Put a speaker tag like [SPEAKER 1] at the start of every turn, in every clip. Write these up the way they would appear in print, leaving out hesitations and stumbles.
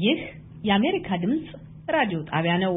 [SPEAKER 1] ይህ የአሜሪካ ድምጽ ራዲዮ ጣቢያ ነው።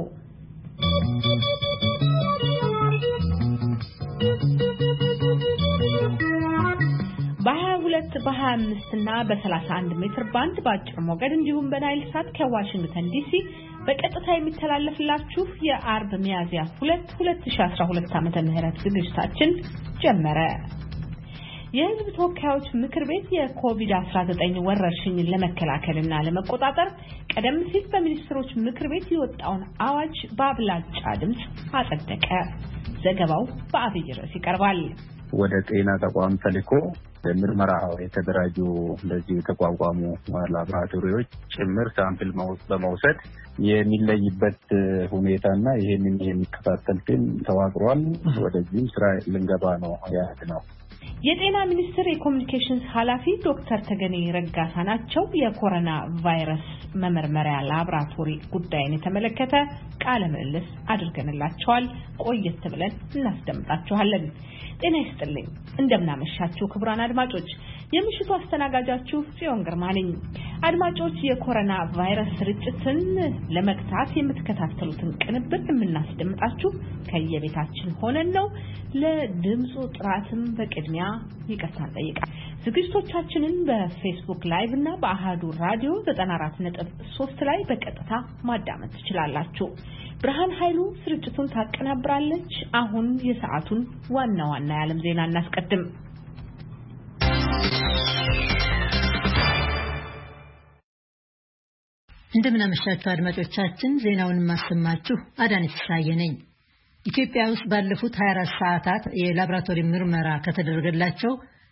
[SPEAKER 1] በ22 በ25 እና በ31 ሜትር ባንድ ባጭር ሞገድ እንዲሁም በናይል ሳት ከዋሽንግተን ዲሲ በቀጥታ የሚተላለፍላችሁ የአርብ ሚያዝያ 2 2012 ዓ.ም ዝግጅታችን ጀመረ። የሕዝብ ተወካዮች ምክር ቤት የኮቪድ-19 ወረርሽኝን ለመከላከልና ለመቆጣጠር ቀደም ሲል በሚኒስትሮች ምክር ቤት የወጣውን አዋጅ በአብላጫ ድምጽ አጸደቀ። ዘገባው በአብይ ርዕስ ይቀርባል።
[SPEAKER 2] ወደ ጤና ተቋም ተልኮ ምርመራ የተደራጁ ለዚህ የተቋቋሙ ላቦራቶሪዎች ጭምር ሳምፕል በመውሰድ የሚለይበት ሁኔታና ይሄንን የሚከታተል ቲም ተዋቅሯል። ወደዚህ ስራ ልንገባ ነው ያለው።
[SPEAKER 1] የጤና ሚኒስቴር የኮሙኒኬሽንስ ኃላፊ ዶክተር ተገኔ ረጋሳ ናቸው። የኮሮና ቫይረስ መመርመሪያ ላቦራቶሪ ጉዳይን የተመለከተ ቃለ ምልልስ አድርገንላቸዋል። ቆየት ብለን እናስደምጣችኋለን። ጤና ይስጥልኝ፣ እንደምናመሻችሁ ክቡራን አድማጮች፣ የምሽቱ አስተናጋጃችሁ ጽዮን ግርማ ነኝ። አድማጮች፣ የኮሮና ቫይረስ ስርጭትን ለመግታት የምትከታተሉትን ቅንብር የምናስደምጣችሁ ከየቤታችን ሆነን ነው። ለድምፁ ጥራትም በቅድሚያ ይቅርታ እንጠይቃለን። ዝግጅቶቻችንን በፌስቡክ ላይቭ እና በአሃዱ ራዲዮ 94.3 ላይ በቀጥታ ማዳመጥ ትችላላችሁ። ብርሃን ኃይሉ ስርጭቱን ታቀናብራለች። አሁን የሰዓቱን ዋና ዋና የዓለም ዜና እናስቀድም።
[SPEAKER 3] እንደምናመሻችሁ አድማጮቻችን፣ ዜናውን ማሰማችሁ አዳነች ፍስሐዬ ነኝ። ኢትዮጵያ ውስጥ ባለፉት 24 ሰዓታት የላቦራቶሪ ምርመራ ከተደረገላቸው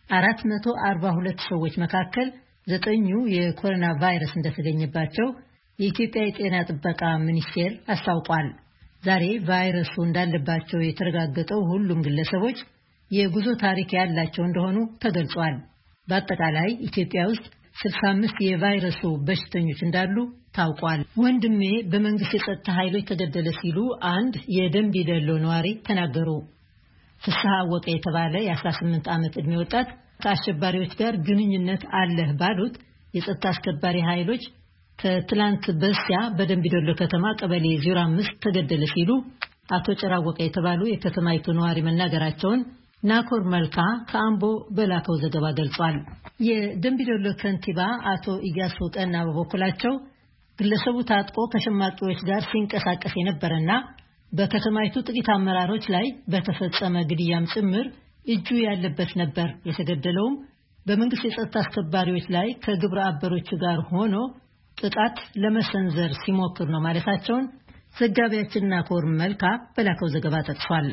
[SPEAKER 3] 442 ሰዎች መካከል 9ኙ የኮሮና ቫይረስ እንደተገኘባቸው የኢትዮጵያ የጤና ጥበቃ ሚኒስቴር አስታውቋል። ዛሬ ቫይረሱ እንዳለባቸው የተረጋገጠው ሁሉም ግለሰቦች የጉዞ ታሪክ ያላቸው እንደሆኑ ተገልጿል። በአጠቃላይ ኢትዮጵያ ውስጥ 65 የቫይረሱ በሽተኞች እንዳሉ ታውቋል። ወንድሜ በመንግስት የጸጥታ ኃይሎች ተገደለ ሲሉ አንድ የደንቢ ዶሎ ነዋሪ ተናገሩ። ፍስሐ ወቀ የተባለ የ18 ዓመት ዕድሜ ወጣት ከአሸባሪዎች ጋር ግንኙነት አለህ ባሉት የጸጥታ አስከባሪ ኃይሎች ከትላንት በስቲያ በደንቢ ዶሎ ከተማ ቀበሌ 05 ተገደለ ሲሉ አቶ ጭራወቀ የተባሉ የከተማይቱ ነዋሪ መናገራቸውን ናኮር መልካ ከአምቦ በላከው ዘገባ ገልጿል። የደንቢ ዶሎ ከንቲባ አቶ ኢያሱ ቀና በበኩላቸው ግለሰቡ ታጥቆ ከሸማቂዎች ጋር ሲንቀሳቀስ የነበረና በከተማይቱ ጥቂት አመራሮች ላይ በተፈጸመ ግድያም ጭምር እጁ ያለበት ነበር፣ የተገደለውም በመንግስት የጸጥታ አስከባሪዎች ላይ ከግብረ አበሮቹ ጋር ሆኖ ጥቃት ለመሰንዘር ሲሞክር ነው ማለታቸውን ዘጋቢያችን ናኮር መልካ በላከው ዘገባ ጠቅሷል።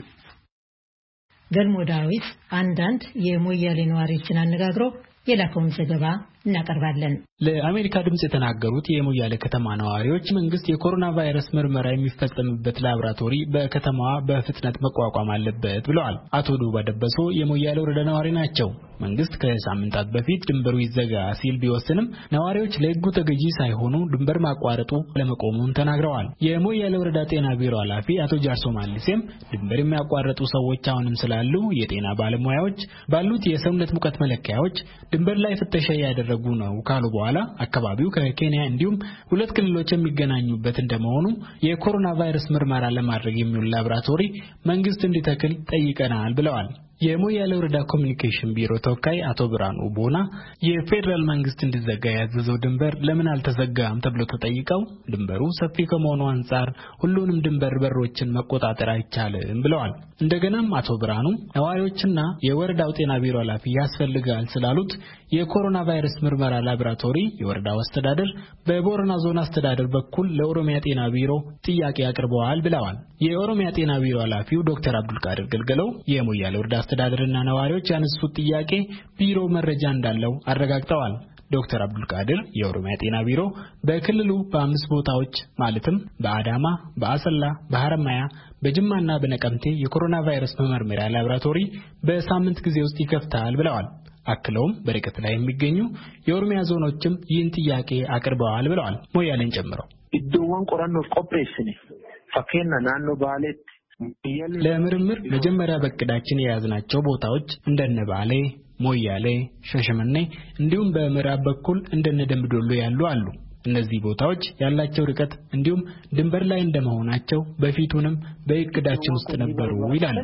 [SPEAKER 3] ገልሞ ዳዊት አንዳንድ የሞያሌ ነዋሪዎችን አነጋግሮ የላከውን ዘገባ እናቀርባለን።
[SPEAKER 4] ለአሜሪካ ድምጽ የተናገሩት የሞያሌ ከተማ ነዋሪዎች መንግስት የኮሮና ቫይረስ ምርመራ የሚፈጸምበት ላቦራቶሪ በከተማዋ በፍጥነት መቋቋም አለበት ብለዋል። አቶ ዱባ ደበሶ የሞያሌ ወረዳ ነዋሪ ናቸው። መንግስት ከሳምንታት በፊት ድንበሩ ይዘጋ ሲል ቢወስንም ነዋሪዎች ለሕጉ ተገዢ ሳይሆኑ ድንበር ማቋረጡ ለመቆሙን ተናግረዋል። የሞያሌ ወረዳ ጤና ቢሮ ኃላፊ አቶ ጃርሶ ማሊሴም ድንበር የሚያቋርጡ ሰዎች አሁንም ስላሉ የጤና ባለሙያዎች ባሉት የሰውነት ሙቀት መለኪያዎች ድንበር ላይ ፍተሻ ያደረጉ ነው ካሉ በኋላ አካባቢው ከኬንያ እንዲሁም ሁለት ክልሎች የሚገናኙበት እንደመሆኑ የኮሮና ቫይረስ ምርመራ ለማድረግ የሚውል ላቦራቶሪ መንግስት እንዲተክል ጠይቀናል ብለዋል። የሞያሌ ወረዳ ኮሙኒኬሽን ቢሮ ተወካይ አቶ ብራኑ ቦና የፌደራል መንግስት እንዲዘጋ ያዘዘው ድንበር ለምን አልተዘጋም ተብሎ ተጠይቀው ድንበሩ ሰፊ ከመሆኑ አንፃር ሁሉንም ድንበር በሮችን መቆጣጠር አይቻልም ብለዋል። እንደገናም አቶ ብራኑ ነዋሪዎችና የወረዳው ጤና ቢሮ ኃላፊ ያስፈልጋል ስላሉት የኮሮና ቫይረስ ምርመራ ላቦራቶሪ የወረዳው አስተዳደር በቦረና ዞን አስተዳደር በኩል ለኦሮሚያ ጤና ቢሮ ጥያቄ አቅርበዋል ብለዋል። የኦሮሚያ ጤና ቢሮ ኃላፊው ዶክተር አብዱልቃድር ገልገለው የሞያሌ ወረዳ አስተዳደርና ነዋሪዎች ያነሱት ጥያቄ ቢሮ መረጃ እንዳለው አረጋግጠዋል። ዶክተር አብዱልቃድር የኦሮሚያ ጤና ቢሮ በክልሉ በ5 ቦታዎች ማለትም በአዳማ፣ በአሰላ፣ በሐረማያ፣ በጅማና በነቀምቴ የኮሮና ቫይረስ መመርመሪያ ላቦራቶሪ በሳምንት ጊዜ ውስጥ ይከፍታል ብለዋል። አክለውም በርቀት ላይ የሚገኙ የኦሮሚያ ዞኖችም ይህን ጥያቄ አቅርበዋል ብለዋል። ሞያሌን ጨምረው
[SPEAKER 5] ኢዶዋን ቆራኖ ቆፕሬስኒ ፈኬና ናኖ ባሌት
[SPEAKER 4] ለምርምር መጀመሪያ በቅዳችን የያዝናቸው ቦታዎች እንደነ ባሌ፣ ሞያሌ፣ ሸሸመኔ እንዲሁም በምዕራብ በኩል እንደነ ደምቢ ዶሎ ያሉ አሉ። እነዚህ ቦታዎች ያላቸው ርቀት እንዲሁም ድንበር ላይ እንደመሆናቸው በፊቱንም በእቅዳችን ውስጥ ነበሩ ይላሉ።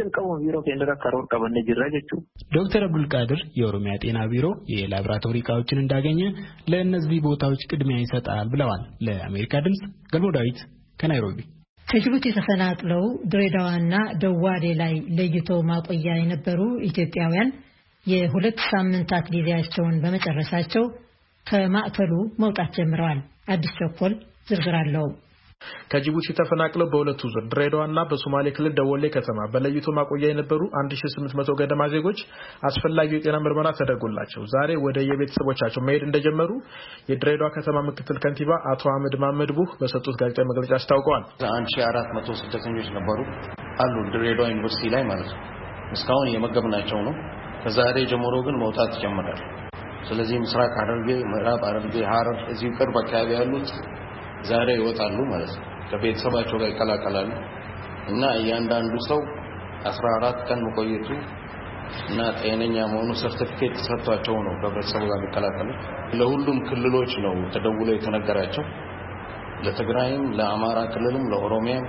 [SPEAKER 4] ዶክተር አብዱል ቃድር የኦሮሚያ ጤና ቢሮ የላብራቶሪ ዕቃዎችን እንዳገኘ ለእነዚህ ቦታዎች ቅድሚያ ይሰጣል ብለዋል። ለአሜሪካ ድምጽ ገልሞ ዳዊት ከናይሮቢ።
[SPEAKER 3] ከጅቡቲ ተፈናቅለው ድሬዳዋና ደዋሌ ላይ ለይቶ ማቆያ የነበሩ ኢትዮጵያውያን የሁለት ሳምንታት ጊዜያቸውን በመጨረሳቸው ከማዕከሉ መውጣት ጀምረዋል። አዲስ ቸኮል ዝርዝር አለው።
[SPEAKER 6] ከጅቡቲ ተፈናቅለው በሁለቱ ዙር ድሬዳዋና በሶማሌ ክልል ደወሌ ከተማ በለይቶ ማቆያ የነበሩ 1800 ገደማ ዜጎች አስፈላጊው የጤና ምርመራ ተደርጎላቸው ዛሬ ወደ የቤተሰቦቻቸው መሄድ እንደጀመሩ የድሬዳዋ ከተማ ምክትል ከንቲባ አቶ አህመድ መሐመድ ቡህ በሰጡት ጋዜጣዊ መግለጫ አስታውቀዋል።
[SPEAKER 7] 1400 ስደተኞች ነበሩ አሉ ድሬዳዋ ዩኒቨርሲቲ ላይ ማለት ነው። እስካሁን የመገብናቸው ነው። ከዛሬ ጀምሮ ግን መውጣት ጀምረዋል። ስለዚህ ምስራቅ ሐረርጌ፣ ምዕራብ ሐረርጌ፣ ሐረር እዚህ ቅርብ አካባቢ ያሉት ዛሬ ይወጣሉ ማለት ነው። ከቤተሰባቸው ጋር ይቀላቀላሉ እና እያንዳንዱ ሰው 14 ቀን መቆየቱ እና ጤነኛ መሆኑ ሰርቲፊኬት ተሰጥቷቸው ነው ከቤተሰቡ ጋር የሚቀላቀሉት። ለሁሉም ክልሎች ነው ተደውሎ የተነገራቸው፣ ለትግራይም፣ ለአማራ ክልልም፣ ለኦሮሚያም።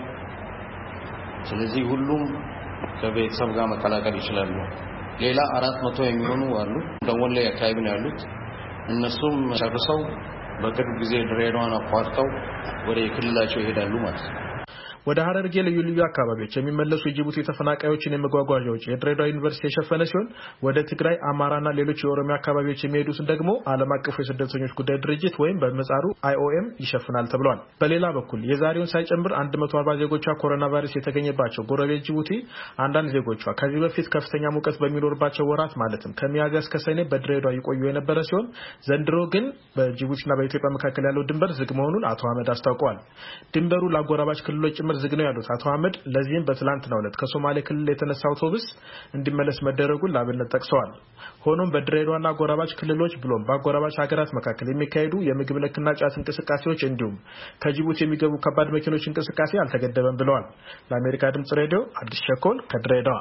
[SPEAKER 7] ስለዚህ ሁሉም ከቤተሰብ ጋር መቀላቀል ይችላሉ። ሌላ 400 የሚሆኑ አሉ ደወሌ አካባቢ ነው ያሉት። እነሱም ጨርሰው በቅርብ ጊዜ ድሬዳዋን አቋርጠው ወደ ክልላቸው ይሄዳሉ ማለት ነው።
[SPEAKER 6] ወደ ሐረርጌ ልዩ ልዩ አካባቢዎች የሚመለሱ የጅቡቲ ተፈናቃዮችን የመጓጓዣዎች የድሬዳዋ ዩኒቨርሲቲ የሸፈነ ሲሆን ወደ ትግራይ፣ አማራና ሌሎች የኦሮሚያ አካባቢዎች የሚሄዱትን ደግሞ ዓለም አቀፉ የስደተኞች ጉዳይ ድርጅት ወይም በምህጻሩ IOM ይሸፍናል ተብሏል። በሌላ በኩል የዛሬውን ሳይጨምር 140 ዜጎቿ ኮሮና ቫይረስ የተገኘባቸው ጎረቤት ጅቡቲ አንዳንድ ዜጎቿ ከዚህ በፊት ከፍተኛ ሙቀት በሚኖርባቸው ወራት ማለትም ከሚያዝያ እስከ ሰኔ በድሬዳዋ ይቆዩ የነበረ ሲሆን ዘንድሮ ግን በጅቡቲና በኢትዮጵያ መካከል ያለው ድንበር ዝግ መሆኑን አቶ አህመድ አስታውቀዋል። ድንበሩ ለአጎራባች ክልሎች ጭምር ዝግ ነው ያሉት አቶ አህመድ ለዚህም በትላንትናው ዕለት ከሶማሌ ክልል የተነሳ አውቶቡስ እንዲመለስ መደረጉን ላብነት ጠቅሰዋል። ሆኖም በድሬዳዋና አጎራባች ክልሎች ብሎም በአጎራባች ሀገራት መካከል የሚካሄዱ የምግብ ነክና ጫት እንቅስቃሴዎች እንዲሁም ከጅቡቲ የሚገቡ ከባድ መኪኖች እንቅስቃሴ አልተገደበም ብለዋል። ለአሜሪካ ድምጽ ሬዲዮ አዲስ ቸኮል ከድሬዳዋ።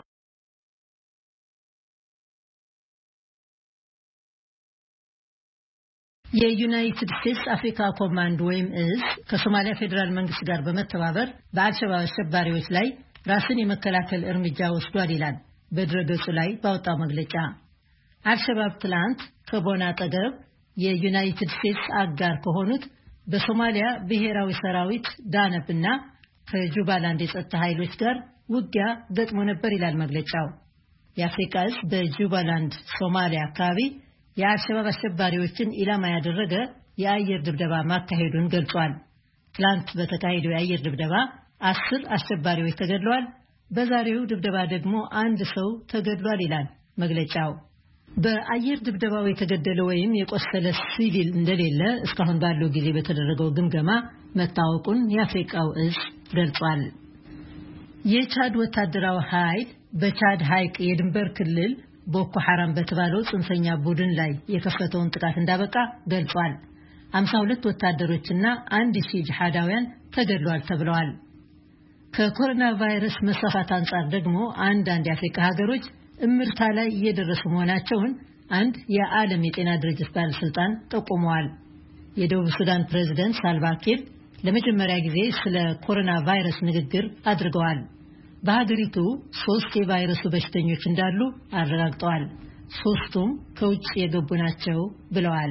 [SPEAKER 3] የዩናይትድ ስቴትስ አፍሪካ ኮማንድ ወይም እዝ ከሶማሊያ ፌዴራል መንግስት ጋር በመተባበር በአልሸባብ አሸባሪዎች ላይ ራስን የመከላከል እርምጃ ወስዷል ይላል በድረገጹ ላይ ባወጣው መግለጫ። አልሸባብ ትላንት ከቦና አጠገብ የዩናይትድ ስቴትስ አጋር ከሆኑት በሶማሊያ ብሔራዊ ሰራዊት ዳነብና ከጁባላንድ የጸጥታ ኃይሎች ጋር ውጊያ ገጥሞ ነበር ይላል መግለጫው። የአፍሪካ እዝ በጁባላንድ ሶማሊያ አካባቢ የአልሸባብ አሸባሪዎችን ኢላማ ያደረገ የአየር ድብደባ ማካሄዱን ገልጿል። ትላንት በተካሄደው የአየር ድብደባ 10 አሸባሪዎች ተገድለዋል። በዛሬው ድብደባ ደግሞ 1 ሰው ተገድሏል ይላል መግለጫው። በአየር ድብደባው የተገደለ ወይም የቆሰለ ሲቪል እንደሌለ እስካሁን ባለው ጊዜ በተደረገው ግምገማ መታወቁን የአፍሪካው እዝ ገልጿል። የቻድ ወታደራዊ ኃይል በቻድ ሐይቅ የድንበር ክልል ቦኮ ሐራም በተባለው ጽንፈኛ ቡድን ላይ የከፈተውን ጥቃት እንዳበቃ ገልጿል። 52 ወታደሮችና 1000 ጂሃዳውያን ተገድለዋል ተብለዋል። ከኮሮና ቫይረስ መስፋፋት አንጻር ደግሞ አንዳንድ የአፍሪካ ሀገሮች እምርታ ላይ እየደረሱ መሆናቸውን አንድ የዓለም የጤና ድርጅት ባለስልጣን ጠቁመዋል። የደቡብ ሱዳን ፕሬዝዳንት ሳልቫ ኪር ለመጀመሪያ ጊዜ ስለ ኮሮና ቫይረስ ንግግር አድርገዋል። በሀገሪቱ 3 የቫይረሱ በሽተኞች እንዳሉ አረጋግጠዋል። 3ቱም ከውጭ የገቡ ናቸው ብለዋል።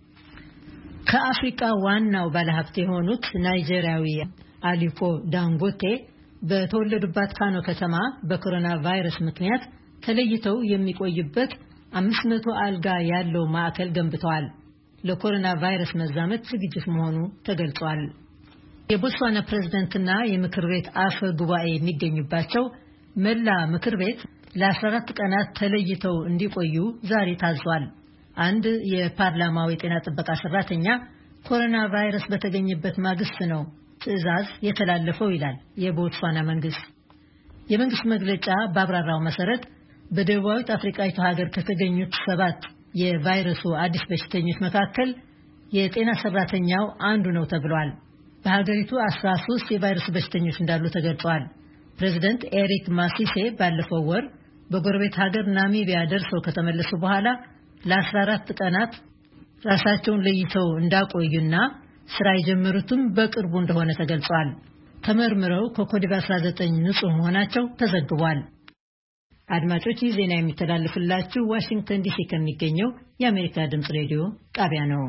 [SPEAKER 3] ከአፍሪካ ዋናው ባለሀብት የሆኑት ናይጄሪያዊ አሊኮ ዳንጎቴ በተወለዱባት ካኖ ከተማ በኮሮና ቫይረስ ምክንያት ተለይተው የሚቆዩበት 500 አልጋ ያለው ማዕከል ገንብተዋል። ለኮሮና ቫይረስ መዛመት ዝግጅት መሆኑ ተገልጿል። የቦትስዋና ፕሬዝዳንትና የምክር ቤት አፈ ጉባኤ የሚገኙባቸው መላ ምክር ቤት ለ14 ቀናት ተለይተው እንዲቆዩ ዛሬ ታዟል። አንድ የፓርላማው የጤና ጥበቃ ሰራተኛ ኮሮና ቫይረስ በተገኘበት ማግስት ነው ትዕዛዝ የተላለፈው ይላል የቦትስዋና መንግስት። የመንግስት መግለጫ ባብራራው መሰረት በደቡባዊት አፍሪካዊቱ ሀገር ከተገኙት 7 የቫይረሱ አዲስ በሽተኞች መካከል የጤና ሰራተኛው አንዱ ነው ተብሏል። በሀገሪቱ 13 የቫይረስ በሽተኞች እንዳሉ ተገልጿል። ፕሬዝዳንት ኤሪክ ማሲሴ ባለፈው ወር በጎረቤት ሀገር ናሚቢያ ደርሰው ከተመለሱ በኋላ ለ14 ቀናት ራሳቸውን ለይተው እንዳቆዩና ስራ የጀመሩትም በቅርቡ እንደሆነ ተገልጿል። ተመርምረው ከኮቪድ-19 ንጹህ መሆናቸው ተዘግቧል። አድማጮች ይህ ዜና የሚተላለፍላችሁ ዋሽንግተን ዲሲ ከሚገኘው የአሜሪካ ድምፅ ሬዲዮ ጣቢያ ነው።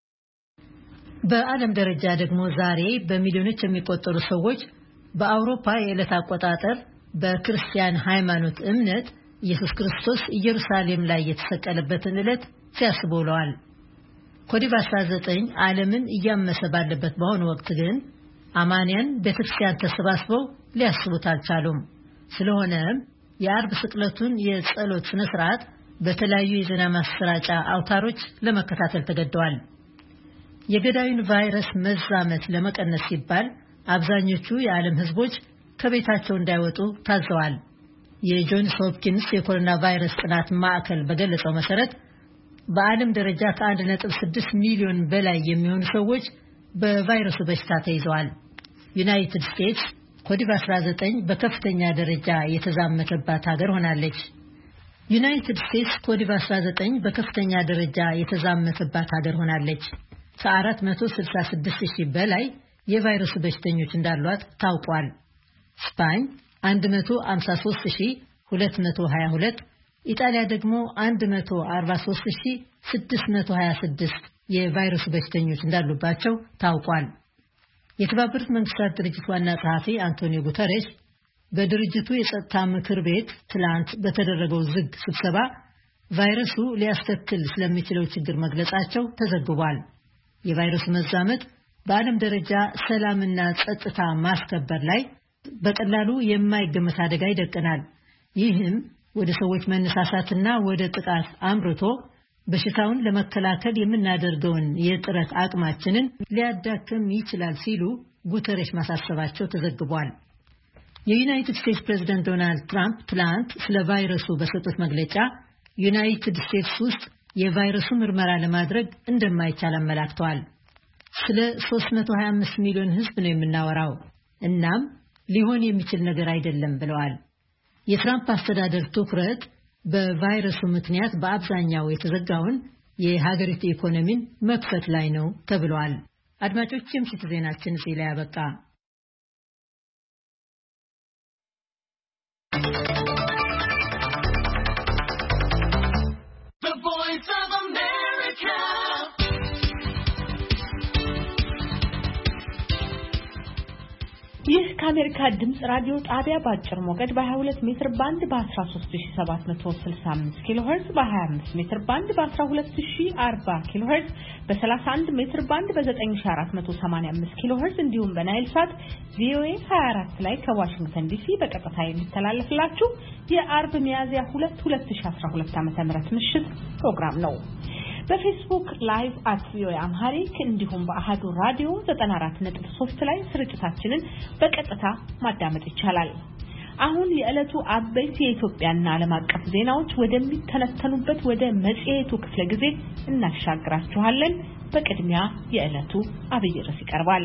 [SPEAKER 3] በዓለም ደረጃ ደግሞ ዛሬ በሚሊዮኖች የሚቆጠሩ ሰዎች በአውሮፓ የዕለት አቆጣጠር በክርስቲያን ሃይማኖት እምነት ኢየሱስ ክርስቶስ ኢየሩሳሌም ላይ የተሰቀለበትን ዕለት ሲያስቡ ውለዋል። ኮቪድ-19 ዓለምን እያመሰ ባለበት በአሁኑ ወቅት ግን አማንያን ቤተክርስቲያን ተሰባስበው ሊያስቡት አልቻሉም። ስለሆነም የአርብ ስቅለቱን የጸሎት ስነ ስርዓት በተለያዩ የዜና ማሰራጫ አውታሮች ለመከታተል ተገደዋል። የገዳዩን ቫይረስ መዛመት ለመቀነስ ሲባል አብዛኞቹ የዓለም ህዝቦች ከቤታቸው እንዳይወጡ ታዘዋል። የጆንስ ሆፕኪንስ የኮሮና ቫይረስ ጥናት ማዕከል በገለጸው መሰረት በዓለም ደረጃ ከ1.6 ሚሊዮን በላይ የሚሆኑ ሰዎች በቫይረሱ በሽታ ተይዘዋል። ዩናይትድ ስቴትስ ኮቪድ-19 በከፍተኛ ደረጃ የተዛመተባት ሀገር ሆናለች። ዩናይትድ ስቴትስ ኮቪድ-19 በከፍተኛ ደረጃ የተዛመተባት ሀገር ሆናለች። ከ466,000 በላይ የቫይረሱ በሽተኞች እንዳሏት ታውቋል። ስፓኝ 153,222፣ ኢጣሊያ ደግሞ 143,626 የቫይረሱ በሽተኞች እንዳሉባቸው ታውቋል። የተባበሩት መንግስታት ድርጅት ዋና ጸሐፊ አንቶኒዮ ጉተሬስ በድርጅቱ የጸጥታ ምክር ቤት ትላንት በተደረገው ዝግ ስብሰባ ቫይረሱ ሊያስከትል ስለሚችለው ችግር መግለጻቸው ተዘግቧል። የቫይረሱ መዛመት በዓለም ደረጃ ሰላምና ጸጥታ ማስከበር ላይ በቀላሉ የማይገመት አደጋ ይደቅናል። ይህም ወደ ሰዎች መነሳሳትና ወደ ጥቃት አምርቶ በሽታውን ለመከላከል የምናደርገውን የጥረት አቅማችንን ሊያዳክም ይችላል ሲሉ ጉተሬሽ ማሳሰባቸው ተዘግቧል። የዩናይትድ ስቴትስ ፕሬዝዳንት ዶናልድ ትራምፕ ትላንት ስለ ቫይረሱ በሰጡት መግለጫ ዩናይትድ ስቴትስ ውስጥ የቫይረሱ ምርመራ ለማድረግ እንደማይቻል አመላክተዋል። ስለ 325 ሚሊዮን ሕዝብ ነው የምናወራው፣ እናም ሊሆን የሚችል ነገር አይደለም ብለዋል። የትራምፕ አስተዳደር ትኩረት በቫይረሱ ምክንያት በአብዛኛው የተዘጋውን የሀገሪቱ ኢኮኖሚን መክፈት ላይ ነው ተብሏል። አድማጮች የምሽቱ ዜናችን እዚህ ላይ ያበቃ።
[SPEAKER 1] ይህ ከአሜሪካ ድምጽ ራዲዮ ጣቢያ በአጭር ሞገድ በ22 ሜትር ባንድ በ13765 ኪሎ ሄርዝ በ25 ሜትር ባንድ በ12040 ኪሎ ሄርዝ በ31 ሜትር ባንድ በ9485 ኪሎ ሄርዝ እንዲሁም በናይል ሳት ቪኦኤ 24 ላይ ከዋሽንግተን ዲሲ በቀጥታ የሚተላለፍላችሁ የአርብ ሚያዝያ 2 2012 ዓ.ም ምሽት ፕሮግራም ነው። በፌስቡክ ላይቭ @ቪኦኤአምሃሪክ እንዲሁም በአሃዱ ራዲዮ 94.3 ላይ ስርጭታችንን በቀጥታ ማዳመጥ ይቻላል። አሁን የዕለቱ አበይት የኢትዮጵያና ዓለም አቀፍ ዜናዎች ወደሚተነተኑበት ወደ መጽሔቱ ክፍለ ጊዜ እናሻግራችኋለን። በቅድሚያ የዕለቱ አብይ ርዕስ ይቀርባል።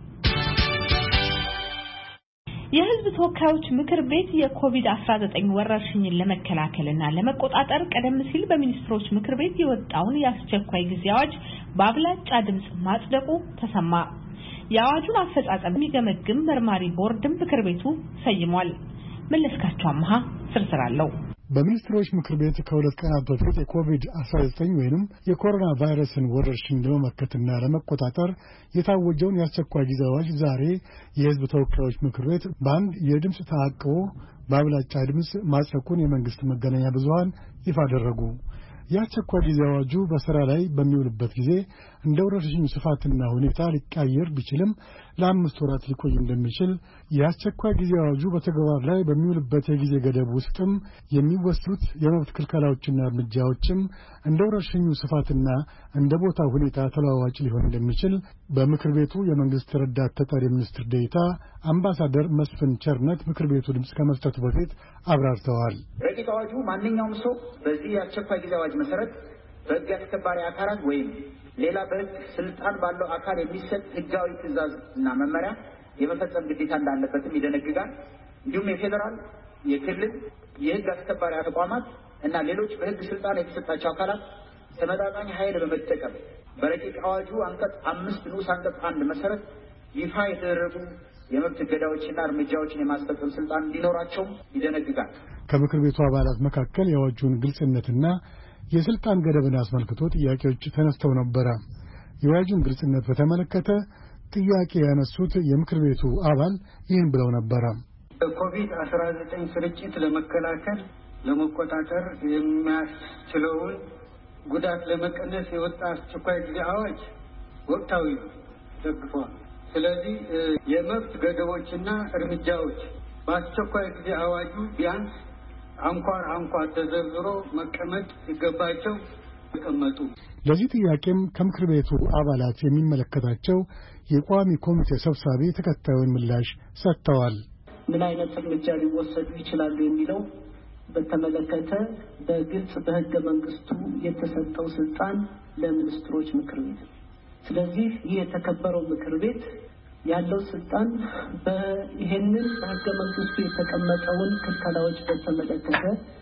[SPEAKER 1] የሕዝብ ተወካዮች ምክር ቤት የኮቪድ-19 ወረርሽኝን ለመከላከልና ለመቆጣጠር ቀደም ሲል በሚኒስትሮች ምክር ቤት የወጣውን የአስቸኳይ ጊዜ አዋጅ በአብላጫ ድምጽ ማጽደቁ ተሰማ። የአዋጁን አፈጻጸም የሚገመግም መርማሪ ቦርድም ምክር ቤቱ ሰይሟል። መለስካቸው አምሃ ዝርዝር አለው።
[SPEAKER 8] በሚኒስትሮች ምክር ቤት ከሁለት ቀናት በፊት የኮቪድ-19 ወይንም የኮሮና ቫይረስን ወረርሽኝ ለመመከትና ለመቆጣጠር የታወጀውን የአስቸኳይ ጊዜ አዋጅ ዛሬ የሕዝብ ተወካዮች ምክር ቤት በአንድ የድምፅ ተአቅቦ በአብላጫ ድምፅ ማጽደቁን የመንግስት መገናኛ ብዙሃን ይፋ አደረጉ። የአስቸኳይ ጊዜ አዋጁ በስራ ላይ በሚውልበት ጊዜ እንደ ወረርሽኙ ስፋትና ሁኔታ ሊቀያየር ቢችልም ለ5 ወራት ሊቆይ እንደሚችል የአስቸኳይ ጊዜ አዋጁ በተግባር ላይ በሚውልበት የጊዜ ገደብ ውስጥም የሚወሰዱት የመብት ክልከላዎችና እርምጃዎችም እንደ ወረርሽኙ ስፋትና እንደ ቦታው ሁኔታ ተለዋዋጭ ሊሆን እንደሚችል በምክር ቤቱ የመንግስት ረዳት ተጠሪ ሚኒስትር ዴኤታ አምባሳደር መስፍን ቸርነት ምክር ቤቱ ድምፅ ከመስጠቱ በፊት አብራርተዋል።
[SPEAKER 9] ረቂቅ አዋጁ ማንኛውም ሰው በዚህ የአስቸኳይ ጊዜ አዋጅ መሰረት በሕግ አስከባሪ አካላት ወይም ሌላ በሕግ ስልጣን ባለው አካል የሚሰጥ ሕጋዊ ትዕዛዝ እና መመሪያ የመፈጸም ግዴታ እንዳለበትም ይደነግጋል። እንዲሁም የፌዴራል፣ የክልል የሕግ አስከባሪ ተቋማት እና ሌሎች በሕግ ስልጣን የተሰጣቸው አካላት ተመጣጣኝ ኃይል በመጠቀም በረቂቅ አዋጁ አንቀጽ 5 ንዑስ አንቀጽ 1 መሰረት ይፋ የተደረጉ የመብት ገዳዎችና እርምጃዎችን የማስፈጸም ስልጣን እንዲኖራቸው ይደነግጋል።
[SPEAKER 8] ከምክር ቤቱ አባላት መካከል የአዋጁን ግልጽነትና የስልጣን ገደብን አስመልክቶ ጥያቄዎች ተነስተው ነበር። የአዋጁን ግልጽነት በተመለከተ ጥያቄ ያነሱት የምክር ቤቱ አባል ይህን ብለው ነበር።
[SPEAKER 10] ኮቪድ-19 ስርጭት ለመከላከል ለመቆጣጠር የሚያስችለውን ጉዳት ለመቀነስ የወጣ አስቸኳይ ጊዜ አዋጅ ወቅታዊ ደግፏል። ስለዚህ የመብት ገደቦችና እርምጃዎች በአስቸኳይ ጊዜ አዋጁ ቢያንስ አንኳር ተዘርዝሮ መቀመጥ ሲገባቸው ተቀመጡ።
[SPEAKER 8] ለዚህ ጥያቄም ከምክር ቤቱ አባላት የሚመለከታቸው የቋሚ ኮሚቴ ሰብሳቢ ተከታዩን ምላሽ ሰጥተዋል።
[SPEAKER 11] ምን አይነት እርምጃ ሊወሰዱ ይችላሉ የሚለው በተመለከተ በግልጽ በሕገ መንግስቱ የተሰጠው ስልጣን ለሚኒስትሮች ምክር ቤት። ስለዚህ ይህ የተከበረው ምክር ቤት ያለው ስልጣን ይሄንን በሕገ መንግስቱ የተቀመጠውን ክልከላዎች በተመለከተ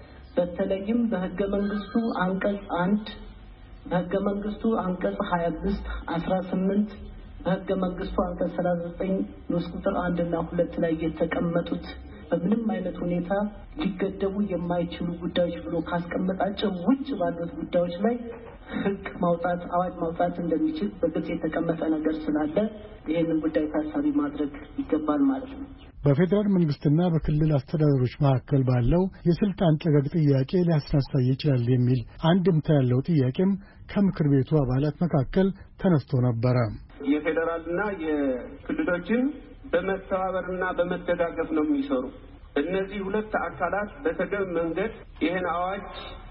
[SPEAKER 11] በተለይም በሕገ መንግስቱ አንቀጽ 1 በሕገ መንግስቱ አንቀጽ 25 18 በሕገ መንግስቱ አንቀጽ 39 ንዑስ ቁጥር 1 እና 2 ላይ የተቀመጡት በምንም አይነት ሁኔታ ሊገደቡ የማይችሉ ጉዳዮች ብሎ ካስቀመጣቸው ውጭ ባሉት ጉዳዮች ላይ ሕግ ማውጣት አዋጅ ማውጣት እንደሚችል በግልጽ የተቀመጠ ነገር ስላለ ይሄንን ጉዳይ ታሳቢ ማድረግ ይገባል ማለት ነው።
[SPEAKER 8] በፌዴራል መንግስትና በክልል አስተዳደሮች መካከል ባለው የስልጣን ጠገግ ጥያቄ ሊያስነሳ ይችላል የሚል አንድምታ ያለው ጥያቄም ከምክር ቤቱ አባላት መካከል ተነስቶ ነበረ።
[SPEAKER 10] የፌዴራልና የክልሎችን በመተባበርና በመደጋገፍ ነው የሚሰሩ። እነዚህ ሁለት አካላት በተገቢ መንገድ ይህን አዋጅ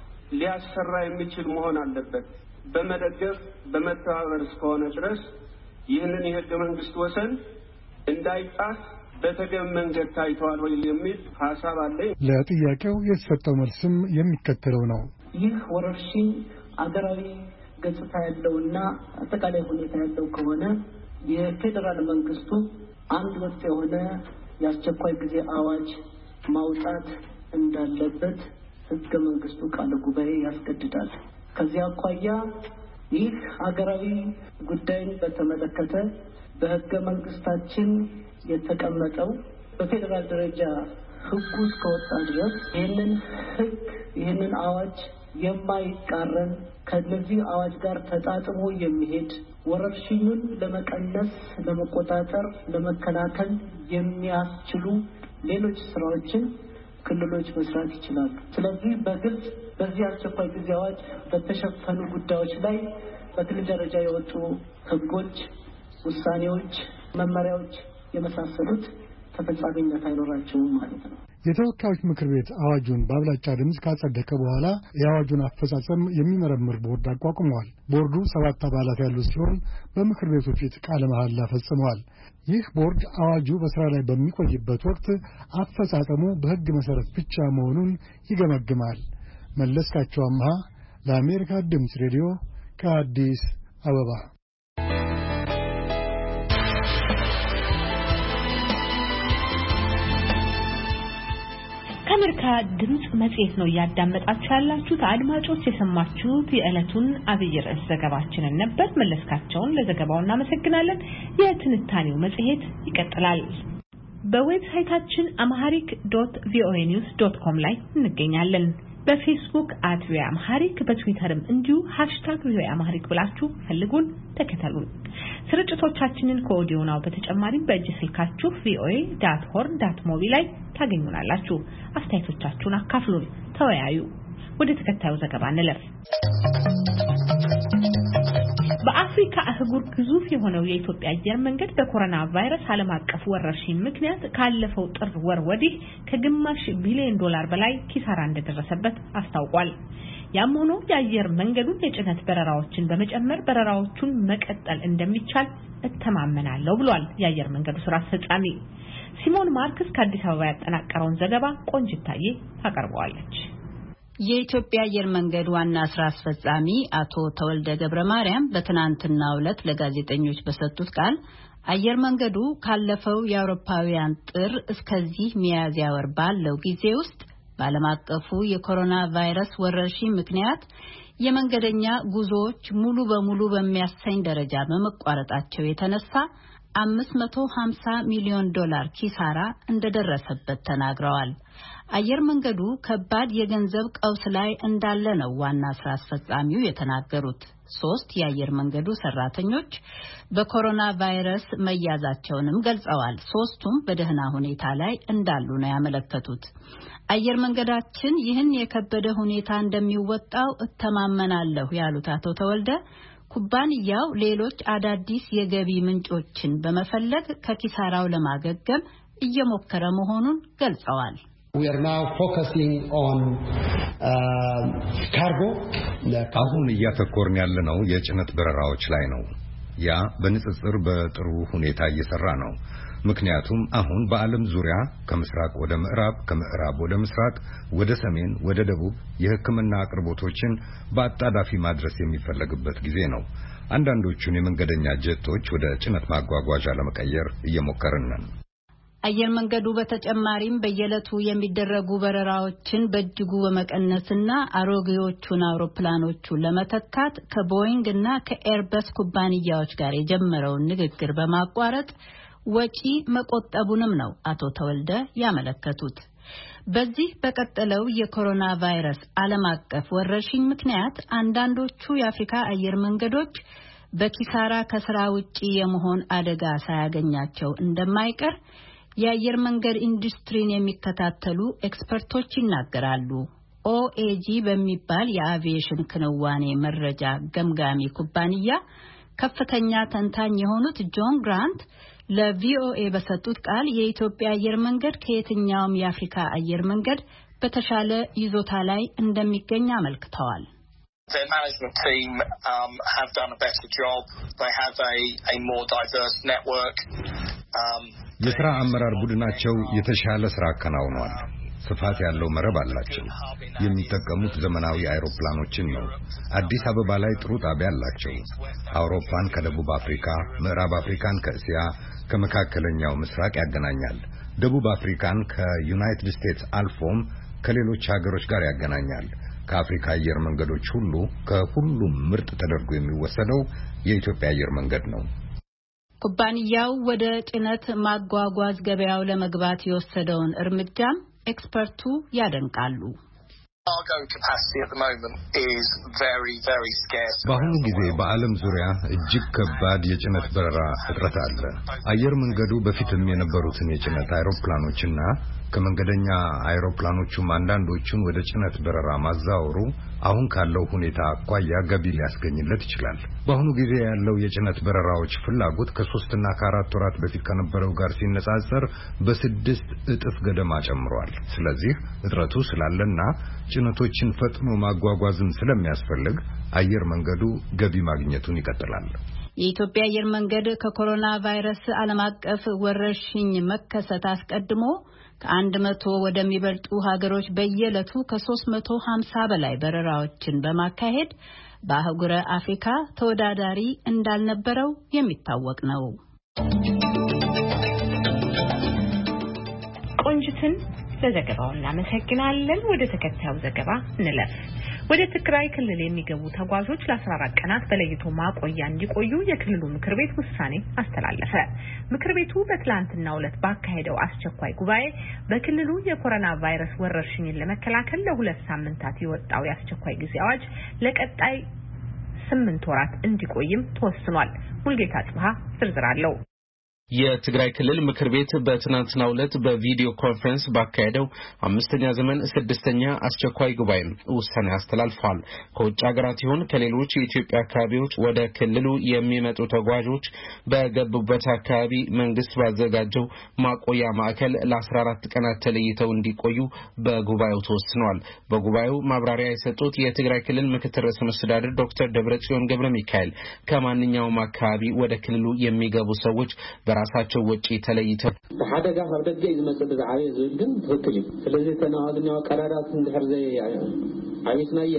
[SPEAKER 10] ሊያሰራ የሚችል መሆን አለበት። በመደገፍ በመተባበር እስከሆነ ድረስ ይህንን የሕገ መንግስት ወሰን እንዳይጣስ በተገቢ መንገድ ታይተዋል ወይ የሚል ሀሳብ አለኝ።
[SPEAKER 8] ለጥያቄው የተሰጠው መልስም የሚከተለው ነው።
[SPEAKER 11] ይህ ወረርሽኝ አገራዊ ገጽታ ያለውና አጠቃላይ ሁኔታ ያለው ከሆነ የፌዴራል መንግስቱ አንድ ወጥ የሆነ የአስቸኳይ ጊዜ አዋጅ ማውጣት እንዳለበት ሕገ መንግስቱ ቃለ ጉባኤ ያስገድዳል። ከዚያ አኳያ ይህ ሀገራዊ ጉዳይን በተመለከተ በሕገ መንግስታችን የተቀመጠው በፌዴራል ደረጃ ሕጉ እስከወጣ ድረስ ይህንን አዋጅ የማይቃረን ከነዚህ አዋጅ ጋር ተጣጥሞ የሚሄድ ወረርሽኙን ለመቀነስ፣ ለመቆጣጠር፣ ለመከላከል የሚያስችሉ ሌሎች ስራዎችን ክልሎች መስራት ይችላሉ። ስለዚህ በግልጽ በዚህ አስቸኳይ ጊዜ አዋጅ በተሸፈኑ ጉዳዮች ላይ በክልል ደረጃ የወጡ ህጎች፣ ውሳኔዎች፣ መመሪያዎች የመሳሰሉት ተፈጻሚነት አይኖራቸውም ማለት ነው።
[SPEAKER 8] የተወካዮች ምክር ቤት አዋጁን በአብላጫ ድምፅ ካጸደቀ በኋላ የአዋጁን አፈጻጸም የሚመረምር ቦርድ አቋቁመዋል። ቦርዱ 7 አባላት ያሉት ሲሆን በምክር ቤቱ ፊት ቃለ መሐላ ፈጽመዋል። ይህ ቦርድ አዋጁ በስራ ላይ በሚቆይበት ወቅት አፈጻጸሙ በሕግ መሰረት ብቻ መሆኑን ይገመግማል። መለስካቸው አምሃ ለአሜሪካ ድምፅ ሬዲዮ ከአዲስ አበባ።
[SPEAKER 1] ከአሜሪካ ድምጽ መጽሔት ነው እያዳመጣችሁ ያላችሁት። አድማጮች የሰማችሁት የዕለቱን አብይ ርዕስ ዘገባችንን ነበር። መለስካቸውን ለዘገባው እናመሰግናለን። የትንታኔው መጽሔት ይቀጥላል። በዌብሳይታችን amharic.voanews.com ላይ እንገኛለን። በፌስቡክ @voaamharic በትዊተርም እንዲሁ #voaamharic ብላችሁ ፈልጉን፣ ተከተሉን። ስርጭቶቻችንን ከኦዲዮ ናው በተጨማሪም በእጅ ስልካችሁ voa.horn.mobi ላይ ታገኙናላችሁ። አስተያየቶቻችሁን አካፍሉን፣ ተወያዩ። ወደ ተከታዩ ዘገባ እንለፍ። በአፍሪካ አህጉር ግዙፍ የሆነው የኢትዮጵያ አየር መንገድ በኮሮና ቫይረስ ዓለም አቀፍ ወረርሽኝ ምክንያት ካለፈው ጥር ወር ወዲህ ከግማሽ ቢሊዮን ዶላር በላይ ኪሳራ እንደደረሰበት አስታውቋል። ያም ሆኖ የአየር መንገዱን የጭነት በረራዎችን በመጨመር በረራዎቹን መቀጠል እንደሚቻል እተማመናለሁ ብሏል የአየር መንገዱ ስራ አስፈጻሚ። ሲሞን ማርክስ ከአዲስ አበባ ያጠናቀረውን ዘገባ ቆንጅታዬ ታቀርበዋለች።
[SPEAKER 12] የኢትዮጵያ አየር መንገድ ዋና ስራ አስፈጻሚ አቶ ተወልደ ገብረ ማርያም በትናንትናው ዕለት ለጋዜጠኞች በሰጡት ቃል አየር መንገዱ ካለፈው የአውሮፓውያን ጥር እስከዚህ ሚያዝያ ወር ባለው ጊዜ ውስጥ በዓለም አቀፉ የኮሮና ቫይረስ ወረርሽኝ ምክንያት የመንገደኛ ጉዞዎች ሙሉ በሙሉ በሚያሰኝ ደረጃ በመቋረጣቸው የተነሳ $550 ሚሊዮን ኪሳራ እንደደረሰበት ተናግረዋል። አየር መንገዱ ከባድ የገንዘብ ቀውስ ላይ እንዳለ ነው ዋና ስራ አስፈጻሚው የተናገሩት። 3 የአየር መንገዱ ሰራተኞች በኮሮና ቫይረስ መያዛቸውንም ገልጸዋል። 3ቱም በደህና ሁኔታ ላይ እንዳሉ ነው ያመለከቱት። አየር መንገዳችን ይህን የከበደ ሁኔታ እንደሚወጣው እተማመናለሁ ያሉት አቶ ተወልደ ኩባንያው ሌሎች አዳዲስ የገቢ ምንጮችን በመፈለግ ከኪሳራው ለማገገም እየሞከረ መሆኑን ገልጸዋል።
[SPEAKER 13] We are now focusing on cargo.
[SPEAKER 14] አሁን እያተኮርን ያለነው የጭነት በረራዎች ላይ ነው። ያ በንጽጽር በጥሩ ሁኔታ እየሰራ ነው። ምክንያቱም አሁን በዓለም ዙሪያ ከምስራቅ ወደ ምዕራብ፣ ከምዕራብ ወደ ምስራቅ፣ ወደ ሰሜን፣ ወደ ደቡብ የሕክምና አቅርቦቶችን በአጣዳፊ ማድረስ የሚፈለግበት ጊዜ ነው። አንዳንዶቹን የመንገደኛ ጀቶች ወደ ጭነት ማጓጓዣ ለመቀየር እየሞከርን ነን።
[SPEAKER 12] አየር መንገዱ በተጨማሪም በየዕለቱ የሚደረጉ በረራዎችን በእጅጉ በመቀነስና አሮጌዎቹን አውሮፕላኖቹን ለመተካት ከቦይንግ እና ከኤርበስ ኩባንያዎች ጋር የጀመረውን ንግግር በማቋረጥ ወጪ መቆጠቡንም ነው አቶ ተወልደ ያመለከቱት። በዚህ በቀጠለው የኮሮና ቫይረስ ዓለም አቀፍ ወረርሽኝ ምክንያት አንዳንዶቹ የአፍሪካ አየር መንገዶች በኪሳራ ከስራ ውጪ የመሆን አደጋ ሳያገኛቸው እንደማይቀር የአየር መንገድ ኢንዱስትሪን የሚከታተሉ ኤክስፐርቶች ይናገራሉ። ኦኤጂ በሚባል የአቪዬሽን ክንዋኔ መረጃ ገምጋሚ ኩባንያ ከፍተኛ ተንታኝ የሆኑት ጆን ግራንት ለቪኦኤ በሰጡት ቃል የኢትዮጵያ አየር መንገድ ከየትኛውም የአፍሪካ አየር መንገድ በተሻለ ይዞታ ላይ እንደሚገኝ አመልክተዋል።
[SPEAKER 15] Their management team have done a better job. They have a more diverse network.
[SPEAKER 14] የሥራ አመራር ቡድናቸው የተሻለ ሥራ አከናውኗል። ስፋት ያለው መረብ አላቸው። የሚጠቀሙት ዘመናዊ አይሮፕላኖችን ነው። አዲስ አበባ ላይ ጥሩ ጣቢያ አላቸው። አውሮፓን ከደቡብ አፍሪካ፣ ምዕራብ አፍሪካን ከእስያ፣ ከመካከለኛው ምስራቅ ያገናኛል። ደቡብ አፍሪካን ከዩናይትድ ስቴትስ አልፎም ከሌሎች ሀገሮች ጋር ያገናኛል። ከአፍሪካ አየር መንገዶች ሁሉ ከሁሉም ምርጥ ተደርጎ የሚወሰደው የኢትዮጵያ አየር መንገድ ነው።
[SPEAKER 12] ኩባንያው ወደ ጭነት ማጓጓዝ ገበያው ለመግባት የወሰደውን እርምጃም ኤክስፐርቱ ያደንቃሉ።
[SPEAKER 14] በአሁኑ ጊዜ በዓለም ዙሪያ እጅግ ከባድ የጭነት በረራ እጥረት አለ። አየር መንገዱ በፊትም የነበሩትን የጭነት አይሮፕላኖችና ከመንገደኛ አይሮፕላኖቹም አንዳንዶቹን ወደ ጭነት በረራ ማዛወሩ አሁን ካለው ሁኔታ አኳያ ገቢ ሊያስገኝለት ይችላል። በአሁኑ ጊዜ ያለው የጭነት በረራዎች ፍላጎት ከ3 እና ከ4 ወራት በፊት ከነበረው ጋር ሲነጻጸር በ6 እጥፍ ገደማ ጨምሯል። ስለዚህ እጥረቱ ስላለና ጭነቶችን ፈጥኖ ማጓጓዝም ስለሚያስፈልግ አየር መንገዱ ገቢ ማግኘቱን ይቀጥላል።
[SPEAKER 12] የኢትዮጵያ አየር መንገድ ከኮሮና ቫይረስ ዓለም አቀፍ ወረርሽኝ መከሰት አስቀድሞ ከ100 ወደሚበልጡ ሀገሮች በየዕለቱ ከ350 በላይ በረራዎችን በማካሄድ በአህጉረ አፍሪካ ተወዳዳሪ እንዳልነበረው የሚታወቅ ነው።
[SPEAKER 1] ቆንጅትን ለዘገባው እናመሰግናለን። ወደ ተከታዩ ዘገባ እንለፍ። ወደ ትግራይ ክልል የሚገቡ ተጓዦች ለ14 ቀናት በለይቶ ማቆያ እንዲቆዩ የክልሉ ምክር ቤት ውሳኔ አስተላለፈ። ምክር ቤቱ በትላንትናው ዕለት ባካሄደው አስቸኳይ ጉባኤ በክልሉ የኮሮና ቫይረስ ወረርሽኝን ለመከላከል ለ2 ሳምንታት የወጣው የአስቸኳይ ጊዜ አዋጅ ለቀጣይ 8 ወራት እንዲቆይም ተወስኗል። ሙልጌታ ጽባህ ዝርዝር አለው።
[SPEAKER 16] የትግራይ ክልል ምክር ቤት በትናንትናው ዕለት በቪዲዮ ኮንፈረንስ ባካሄደው 5ኛ ዘመን 6ኛ አስቸኳይ ጉባኤ ውሳኔ አስተላልፏል። ከውጭ ሀገራት ይሁን ከሌሎች የኢትዮጵያ አካባቢዎች ወደ ክልሉ የሚመጡ ተጓዦች በገቡበት አካባቢ መንግስት ባዘጋጀው ማቆያ ማዕከል ለ14 ቀናት ተለይተው እንዲቆዩ በጉባኤው ተወስኗል። በጉባኤው ማብራሪያ የሰጡት የትግራይ ክልል ምክትል ርዕሰ መስተዳድር ዶክተር ደብረጽዮን ገብረ ሚካኤል ከማንኛውም አካባቢ ወደ ክልሉ የሚገቡ ሰዎች ራሳቸው ወጪ ተለይተው
[SPEAKER 17] በሐደጋ ካብ ደገ ይመጽእ ብዛዕበ ዝብል ግን ትክክል እዩ። ስለዚህ ተናዋድኛው ቀራራት እንድሕር ዘይ ዓቢትናየን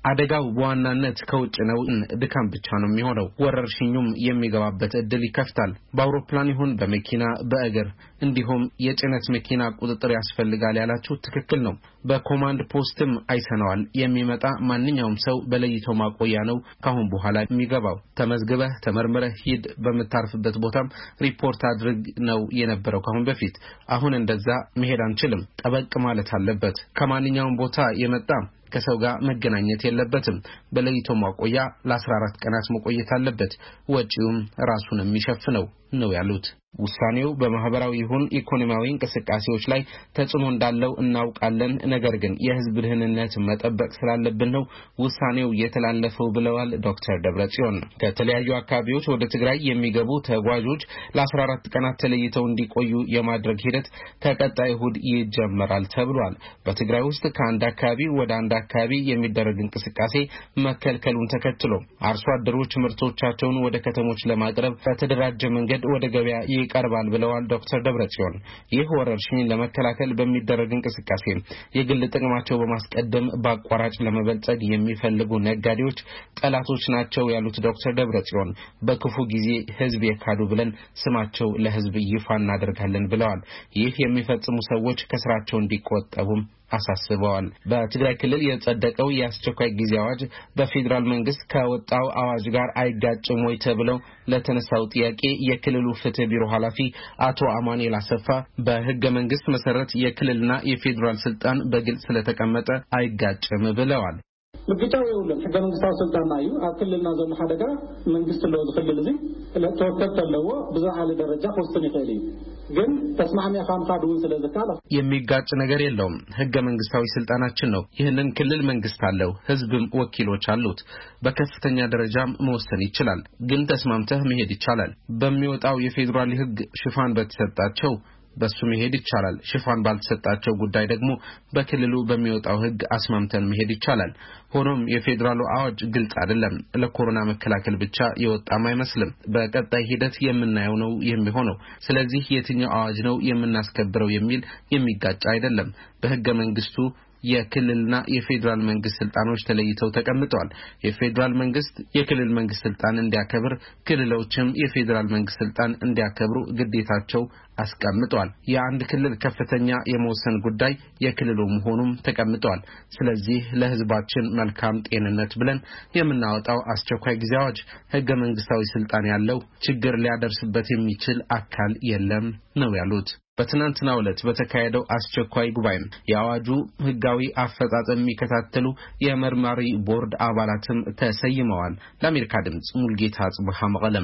[SPEAKER 16] አደጋው በዋናነት ከውጭ ነው። ድካም ብቻ ነው የሚሆነው። ወረርሽኙም የሚገባበት እድል ይከፍታል። በአውሮፕላን ይሁን በመኪና በእግር እንዲሁም የጭነት መኪና ቁጥጥር ያስፈልጋል ያላችሁ ትክክል ነው። በኮማንድ ፖስትም አይሰናዋል። የሚመጣ ማንኛውም ሰው በለይቶ ማቆያ ነው ካሁን በኋላ የሚገባው። ተመዝግበህ ተመርምረህ ሂድ፣ በመታርፍበት ቦታም ሪፖርት አድርግ ነው የነበረው ካሁን በፊት። አሁን እንደዛ መሄድ አንችልም። ጠበቅ ማለት አለበት። ከማንኛውም ቦታ የመጣ ከሰው ጋር መገናኘት የለበትም። በለይቶ ማቆያ ለ14 ቀናት መቆየት አለበት። ወጪውም ራሱን የሚሸፍነው ነው ያሉት። ውሳኔው በማህበራዊ ይሁን ኢኮኖሚያዊ እንቅስቃሴዎች ላይ ተጽዕኖ እንዳለው እናውቃለን። ነገር ግን የህዝብ ደህንነት መጠበቅ ስላለብን ነው ውሳኔው የተላለፈው ብለዋል ዶክተር ደብረጽዮን። ከተለያዩ አካባቢዎች ወደ ትግራይ የሚገቡ ተጓዦች ለ14 ቀናት ተለይተው እንዲቆዩ የማድረግ ሂደት ከቀጣይ እሁድ ይጀምራል ተብሏል። በትግራይ ውስጥ ከአንድ አካባቢ ወደ አንድ አካባቢ የሚደረግ እንቅስቃሴ መከልከሉን ተከትሎ አርሶ አደሮች ምርቶቻቸውን ወደ ከተሞች ለማቅረብ በተደራጀ መንገድ ወደ ገበያ ይቀርባል ብለዋል ዶክተር ደብረጽዮን። ይህ ወረርሽኝን ለመከላከል በሚደረግ እንቅስቃሴ የግል ጥቅማቸው በማስቀደም በአቋራጭ ለመበልጸግ የሚፈልጉ ነጋዴዎች ጠላቶች ናቸው ያሉት ዶክተር ደብረጽዮን በክፉ ጊዜ ህዝብ የካዱ ብለን ስማቸው ለህዝብ ይፋ እናደርጋለን ብለዋል። ይህ የሚፈጽሙ ሰዎች ከስራቸው እንዲቆጠቡም አሳስበዋል። በትግራይ ክልል የጸደቀው የአስቸኳይ ጊዜ አዋጅ በፌደራል መንግስት ከወጣው አዋጅ ጋር አይጋጭም ወይ ተብለው ለተነሳው ጥያቄ የክልሉ ፍትህ ቢሮ ኃላፊ አቶ አማኑኤል አሰፋ በህገ መንግስት መሰረት የክልልና የፌደራል ስልጣን በግልጽ ስለተቀመጠ አይጋጭም ብለዋል።
[SPEAKER 17] ምግጫው ይውል ህገ መንግስታዊ ስልጣን ማዩ አክልልና ዘም ሐደጋ መንግስት ለው ዝፈልል እዚ ለተወከተ ለው ብዙሃለ ደረጃ ወስን ይፈልይ ግን ተስማሚያ ካምካዱን ስለዘካለ የሚጋጭ ነገር የለውም። ህገ መንግስታዊ ስልጣናችን ነው። ይህንን ክልል መንግስት አለው፣ ህዝብም ወኪሎች አሉት። በከፍተኛ ደረጃም መወሰን ይችላል። ግን ተስማምተህ መሄድ ይቻላል። በሚወጣው የፌደራል ህግ ሽፋን በተሰጣቸው በሱ መሄድ ይቻላል። ሽፋን ባልተሰጣቸው ጉዳይ ደግሞ በክልሉ በሚወጣው ህግ አስማምተን መሄድ ይቻላል። ሆኖም የፌደራሉ አዋጅ ግልጽ አይደለም። ለኮሮና መከላከል ብቻ የወጣም አይመስልም። በቀጣይ ሂደት የምናየው ነው የሚሆነው። ስለዚህ የትኛው አዋጅ ነው የምናስከብረው የሚል የሚጋጭ አይደለም። በህገ መንግስቱ የክልልና የፌደራል መንግስት ስልጣኖች ተለይተው ተቀምጠዋል። የፌደራል መንግስት የክልል መንግስት ስልጣን እንዲያከብር፣ ክልሎችም የፌደራል መንግስት ስልጣን እንዲያከብሩ ግዴታቸው አስቀምጠዋል። የአንድ ክልል ከፍተኛ የመወሰን ጉዳይ የክልሉ መሆኑም ተቀምጠዋል። ስለዚህ ለህዝባችን መልካም ጤንነት ብለን የምናወጣው አስቸኳይ ጊዜ አዋጅ ህገ መንግስታዊ ስልጣን ያለው ችግር ሊያደርስበት የሚችል አካል የለም ነው ያሉት። በትናንትናው ዕለት በተካሄደው አስቸኳይ ጉባኤ የአዋጁ ህጋዊ አፈጻጸም የሚከታተሉ የመርማሪ ቦርድ አባላትም ተሰይመዋል። ለአሜሪካ ድምጽ ሙልጌታ ጽብሃ መቀለም።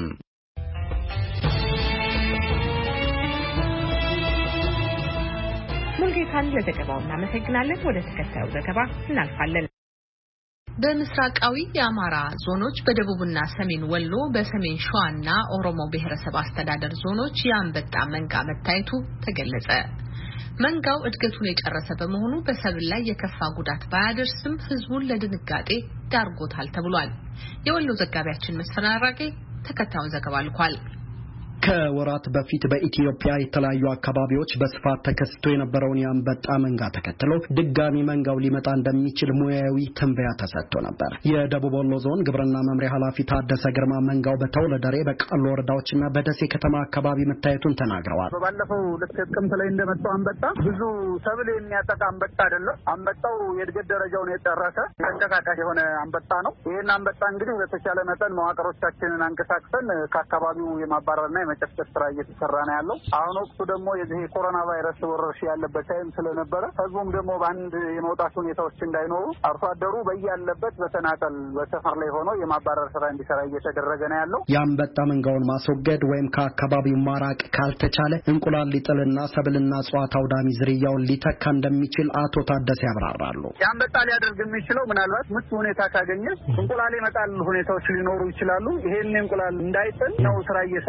[SPEAKER 1] ሙልጌታን ለዘገባው እናመሰግናለን። ወደ ተከታዩ ዘገባ እናልፋለን። በምስራቃዊ የአማራ ዞኖች በደቡብና ሰሜን ወሎ በሰሜን ሸዋና ኦሮሞ ብሔረሰብ አስተዳደር ዞኖች የአንበጣ መንጋ መታየቱ ተገለጸ። መንጋው እድገቱን የጨረሰ በመሆኑ በሰብል ላይ የከፋ ጉዳት ባያደርስም ህዝቡን ለድንጋጤ ዳርጎታል ተብሏል። የወሎ ዘጋቢያችን መስፍን አራጌ ተከታዩን ዘገባ ልኳል።
[SPEAKER 18] ከወራት በፊት በኢትዮጵያ የተለያዩ አካባቢዎች በስፋት ተከስቶ የነበረውን የአንበጣ መንጋ ተከትሎ ድጋሚ መንጋው ሊመጣ እንደሚችል ሙያዊ ትንበያ ተሰጥቶ ነበር። የደቡብ ወሎ ዞን ግብርና መምሪያ ኃላፊ ታደሰ ግርማ መንጋው በተወለደሬ በቃሉ ወረዳዎችና በደሴ ከተማ አካባቢ መታየቱን ተናግረዋል።
[SPEAKER 19] ባለፈው ጥቅምት ላይ እንደመጣው አንበጣ ብዙ ሰብል የሚያጠቃ አንበጣ አይደለም። አንበጣው የእድገት ደረጃውን የጨረሰ ተንቀሳቃሽ የሆነ አንበጣ ነው። ይሄን አንበጣ እንግዲህ በተቻለ መጠን መዋቅሮቻችንን አንቀሳቅሰን ከአካባቢው የማባረርና የመጨፍጨፍ ስራ እየተሰራ ነው ያለው። አሁን ወቅቱ ደግሞ የዚህ ኮሮና ቫይረስ ወረርሽኝ ያለበት ታይም ስለነበረ ህዝቡም ደግሞ በአንድ የመውጣት ሁኔታዎች እንዳይኖሩ አርሶ አደሩ በያለበት በተናጠል በሰፈር ላይ ሆኖ የማባረር ስራ እንዲሰራ እየተደረገ ነው ያለው።
[SPEAKER 18] የአንበጣ መንጋውን ማስወገድ ወይም ከአካባቢው ማራቅ ካልተቻለ እንቁላል ሊጥልና ሰብልና እጽዋት አውዳሚ ዝርያውን ሊተካ እንደሚችል አቶ ታደሰ ያብራራሉ።
[SPEAKER 19] የአንበጣ ሊያደርግ የሚችለው ምናልባት ምቹ ሁኔታ ካገኘ እንቁላል የመጣል ሁኔታዎች ሊኖሩ ይችላሉ። ይሄን እንቁላል እንዳይጥል ነው ስራ እየሰራን ያለ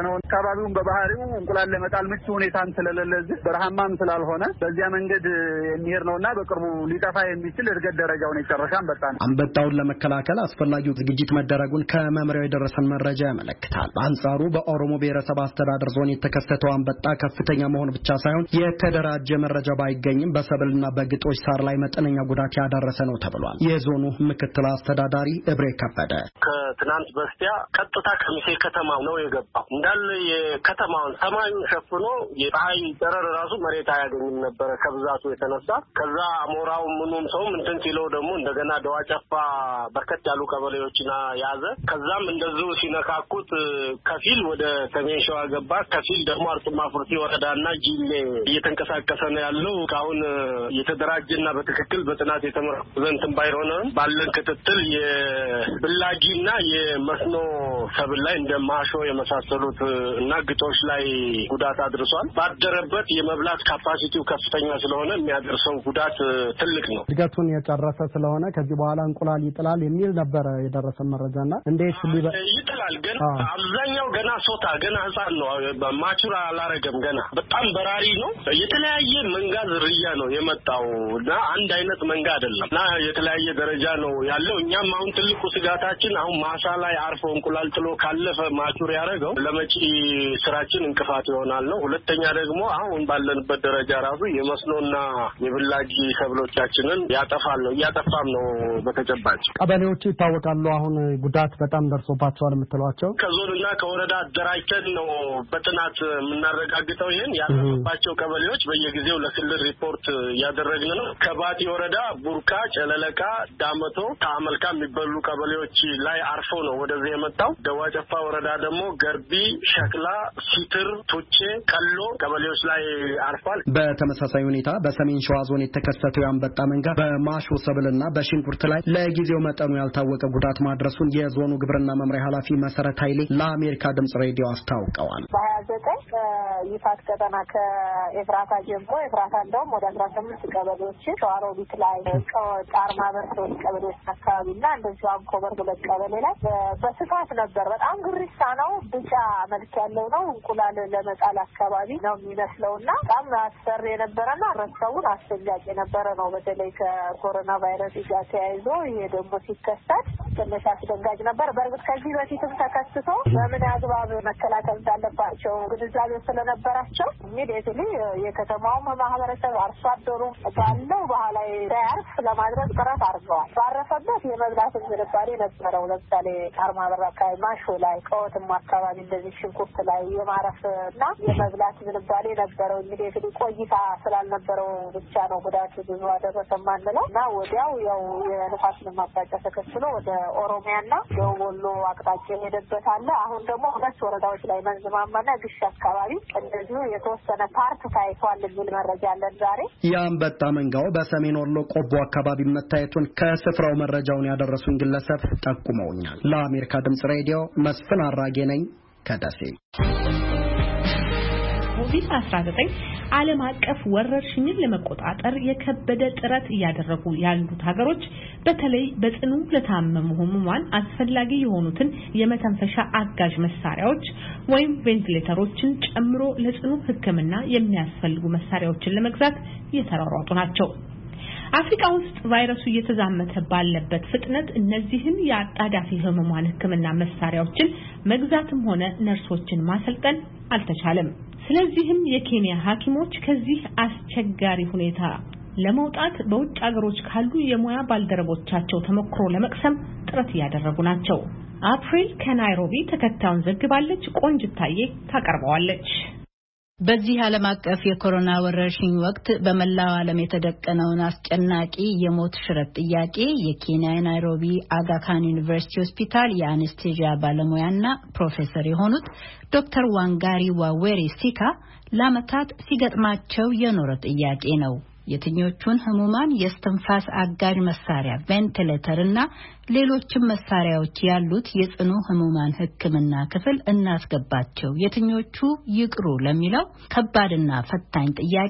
[SPEAKER 19] ነው። አካባቢውን በባህሪው እንቁላል ለመጣል ምቹ ሁኔታም ስለሌለ በረሃማም ስላልሆነ በዚያ መንገድ የሚሄድ ነውና በቅርቡ ሊጠፋ የሚችል እድገት ደረጃውን የጨረሰ አንበጣ ነው።
[SPEAKER 18] አንበጣውን ለመከላከል አስፈላጊው ዝግጅት መደረጉን ከመምሪያው የደረሰን መረጃ ያመለክታል። በአንጻሩ በኦሮሞ ብሔረሰብ አስተዳደር ዞን የተከሰተው አንበጣ ከፍተኛ መሆን ብቻ ሳይሆን የተደራጀ መረጃ ባይገኝም በሰብልና በግጦሽ ሳር ላይ መጠነኛ ጉዳት ያደረሰ ነው ተብሏል። የዞኑ ምክትል አስተዳዳሪ እብሬ ከበደ
[SPEAKER 20] ከትናንት በስቲያ ቀጥታ ከሚሴ ከተማ ነው የገባው። እንዳለ የከተማውን ሰማዩን ሸፍኖ የፀሐይ ጨረር ራሱ መሬት አያገኝም ነበር ከብዛቱ የተነሳ። ከዛ አሞራው ምኑም ሰው እንትን ሲለው ደግሞ እንደገና ደዋ ጨፋ በርከት ያሉ ቀበሌዎችና ያዘ። ከዛም እንደዚሁ ሲነካኩት ከፊል ወደ ሰሜን ሸዋ ገባ፣ ከፊል ደግሞ አርጡማ ፉርቲ ወረዳና ጂሌ እየተንቀሳቀሰ ነው ያለው። ካሁን የተደራጀና በትክክል በጥናት የተመረኮዘ እንትን ባይሆንም ባለን ክትትል የብላጊና የመስኖ ሰብል ላይ እንደ ማሾ የመሳሰሉት እና ግጦሽ ላይ ጉዳት አድርሷል። ባደረበት የመብላት ካፓሲቲው ከፍተኛ ስለሆነ የሚያደርሰው ጉዳት ትልቅ ነው።
[SPEAKER 18] እድገቱን የጨረሰ ስለሆነ ከዚህ በኋላ እንቁላል ይጥላል የሚል ነበር የደረሰን መረጃና እንዴት
[SPEAKER 20] ይጥላል? ግን አብዛኛው ገና ሶታ ገና ህፃን ነው። ማቹራ አላረገም። ገና በጣም በራሪ ነው። የተለያየ መንጋ ዝርያ ነው የመጣው እና አንድ አይነት መንጋ አይደለም እና የተለያየ ደረጃ ነው ያለው። እኛም አሁን ትልቁ ስጋታችን አሁን ማሳ ላይ አርፎ እንቁላል ጥሎ ካለፈ ማቹር ያረገው ለመጪ ስራችን እንቅፋት ይሆናል ነው። ሁለተኛ ደግሞ አሁን ባለንበት ደረጃ ራሱ የመስኖና የብላጊ ሰብሎቻችንን ያጠፋል ነው እያጠፋም ነው። በተጨባጭ
[SPEAKER 18] ቀበሌዎቹ ይታወቃሉ። አሁን ጉዳት በጣም ደርሶባቸዋል የምትሏቸው
[SPEAKER 20] ከዞንና ከወረዳ አደራጅተን ነው በጥናት የምናረጋግጠው። ይሄን ያለባቸው ቀበሌዎች በየጊዜው ለክልል ሪፖርት ያደረግን ነው። ከባቲ ወረዳ ቡርካ፣ ጨለለቃ፣ ዳመቶ፣ ታመልካ የሚበሉ ቀበሌዎች ላይ አርፎ ነው ወደዚህ የመጣው። ደዋ ጨፋ ወረዳ ደግሞ ገርቢ፣ ሸክላ፣ ሲትር፣ ቱቼ፣ ቀሎ ቀበሌዎች ላይ አርፏል።
[SPEAKER 18] በተመሳሳይ ሁኔታ በሰሜን ሸዋ ዞን የተከሰተው የአንበጣ መንጋ በማሾ ሰብልና በሽንኩርት ላይ ለጊዜው መጠኑ ያልታወቀ ጉዳት ማድረሱን የዞኑ ግብርና መምሪያ ኃላፊ መሰረት ኃይሌ ለአሜሪካ ድምጽ ሬዲዮ አስታውቀዋል።
[SPEAKER 21] በ29 ይፋት ቀጠና ከኤፍራታ ጀምሮ ኤፍራታ እንደውም ወደ 18 ቀበሌዎች ሸዋሮቢት ላይ ጣርማ በርሶች ቀበሌዎች አካባቢና እንደዚሁ አንኮበር 2 ቀበሌ ላይ በስፋት ነበር። በጣም ግሪሳ ነው። ቢጫ መልክ ያለው ነው። እንቁላል ለመጣል አካባቢ ነው የሚመስለውና በጣም አስፈሪ የነበረና ህብረተሰቡን አስቸጋሪ የነበረ ነው። በተለይ ከኮሮና ቫይረስ ጋር ተያይዞ ይሄ ደግሞ ሲከሰት ትንሽ አስደንጋጭ ነበር። በእርግጥ ከዚህ በፊትም ተከስቶ በምን አግባብ መከላከል እንዳለባቸው ግንዛቤ ስለነበራቸው ኢሚዲየትሊ የከተማውም ማህበረሰብ አርሶ አደሩ ባለው ባህላዊ ዳያርፍ ለማድረግ ጥረት አድርገዋል። ባረፈበት የመብላት ዝንባሌ ነበረው። ለምሳሌ ጣርማ በር አካባቢ ማሾ ላይ ቀወትም አካባቢ እንደዚህ ሽንኩርት ላይ የማረፍ እና የመብላት ዝንባሌ ነበረው። ኢሚዲየትሊ ቆይታ ስላልነበረው ብቻ ነው ጉዳት ብዙ አደረሰ ማንለው እና ወዲያው ያው የንፋስ አቅጣጫ ተከትሎ ወደ ኦሮሚያና ደቡብ ወሎ አቅጣጫ ሄደበት አለ። አሁን ደግሞ ሁለት ወረዳዎች ላይ መንዝማማና ግሽ አካባቢ እንደዚሁ የተወሰነ ፓርት ታይቷል የሚል መረጃ አለን ዛሬ።
[SPEAKER 18] የአንበጣ መንጋው በሰሜን ወሎ ቆቦ አካባቢ መታየቱን ከስፍራው መረጃውን ያደረሱን ግለሰብ ጠቁመውኛል። ለአሜሪካ ድምጽ ሬዲዮ መስፍን አራጌ ነኝ ከደሴ።
[SPEAKER 1] ኮቪድ-19 ዓለም አቀፍ ወረርሽኝን ለመቆጣጠር የከበደ ጥረት እያደረጉ ያሉት ሀገሮች በተለይ በጽኑ ለታመሙ ህሙማን አስፈላጊ የሆኑትን የመተንፈሻ አጋዥ መሳሪያዎች ወይም ቬንቲሌተሮችን ጨምሮ ለጽኑ ሕክምና የሚያስፈልጉ መሳሪያዎችን ለመግዛት እየተሯሯጡ ናቸው። አፍሪካ ውስጥ ቫይረሱ እየተዛመተ ባለበት ፍጥነት እነዚህን የአጣዳፊ ህሙማን ሕክምና መሳሪያዎችን መግዛትም ሆነ ነርሶችን ማሰልጠን አልተቻለም። ስለዚህም የኬንያ ሐኪሞች ከዚህ አስቸጋሪ ሁኔታ ለመውጣት በውጭ ሀገሮች ካሉ የሙያ ባልደረቦቻቸው ተሞክሮ ለመቅሰም ጥረት እያደረጉ ናቸው። አፕሪል ከናይሮቢ ተከታዩን ዘግባለች። ቆንጅታዬ ታቀርበዋለች።
[SPEAKER 12] በዚህ ዓለም አቀፍ የኮሮና ወረርሽኝ ወቅት በመላው ዓለም የተደቀነውን አስጨናቂ የሞት ሽረት ጥያቄ የኬንያ ናይሮቢ አጋ ካን ዩኒቨርሲቲ ሆስፒታል የአነስቴዥያ ባለሙያና ፕሮፌሰር የሆኑት ዶክተር ዋንጋሪ ዋዌሪ ሲካ ለዓመታት ሲገጥማቸው የኖረ ጥያቄ ነው። የትኞቹን ህሙማን የስትንፋስ አጋዥ መሳሪያ ቬንቲሌተር እና ሌሎችም መሳሪያዎች ያሉት የጽኑ ህሙማን ሕክምና ክፍል እናስገባቸው፣ የትኞቹ ይቅሩ ለሚለው ከባድና ፈታኝ ጥያቄ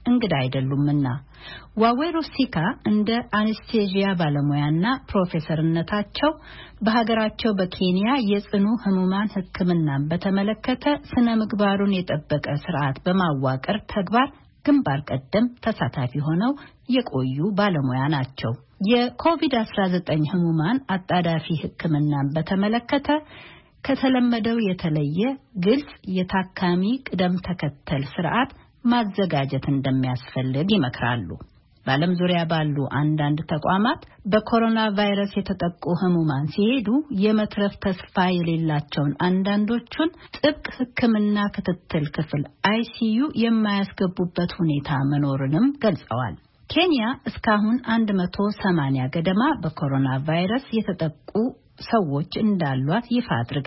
[SPEAKER 12] እንግዳ አይደሉምና። ዋዌሮ ሲካ እንደ አነስቴዥያ ባለሙያና ፕሮፌሰርነታቸው በሀገራቸው በኬንያ የጽኑ ህሙማን ሕክምናን በተመለከተ ስነ ምግባሩን የጠበቀ ስርዓት በማዋቀር ተግባር ግንባር ቀደም ተሳታፊ ሆነው የቆዩ ባለሙያ ናቸው። የኮቪድ-19 ህሙማን አጣዳፊ ሕክምናን በተመለከተ ከተለመደው የተለየ ግልጽ የታካሚ ቅደም ተከተል ስርዓት ማዘጋጀት እንደሚያስፈልግ ይመክራሉ። በዓለም ዙሪያ ባሉ አንዳንድ ተቋማት በኮሮና ቫይረስ የተጠቁ ህሙማን ሲሄዱ የመትረፍ ተስፋ የሌላቸውን አንዳንዶቹን ጥብቅ ሕክምና ክትትል ክፍል ICU የማያስገቡበት ሁኔታ መኖሩንም ገልጸዋል። ኬንያ እስካሁን 180 ገደማ በኮሮና ቫይረስ የተጠቁ ሰዎች እንዳሏት ይፋ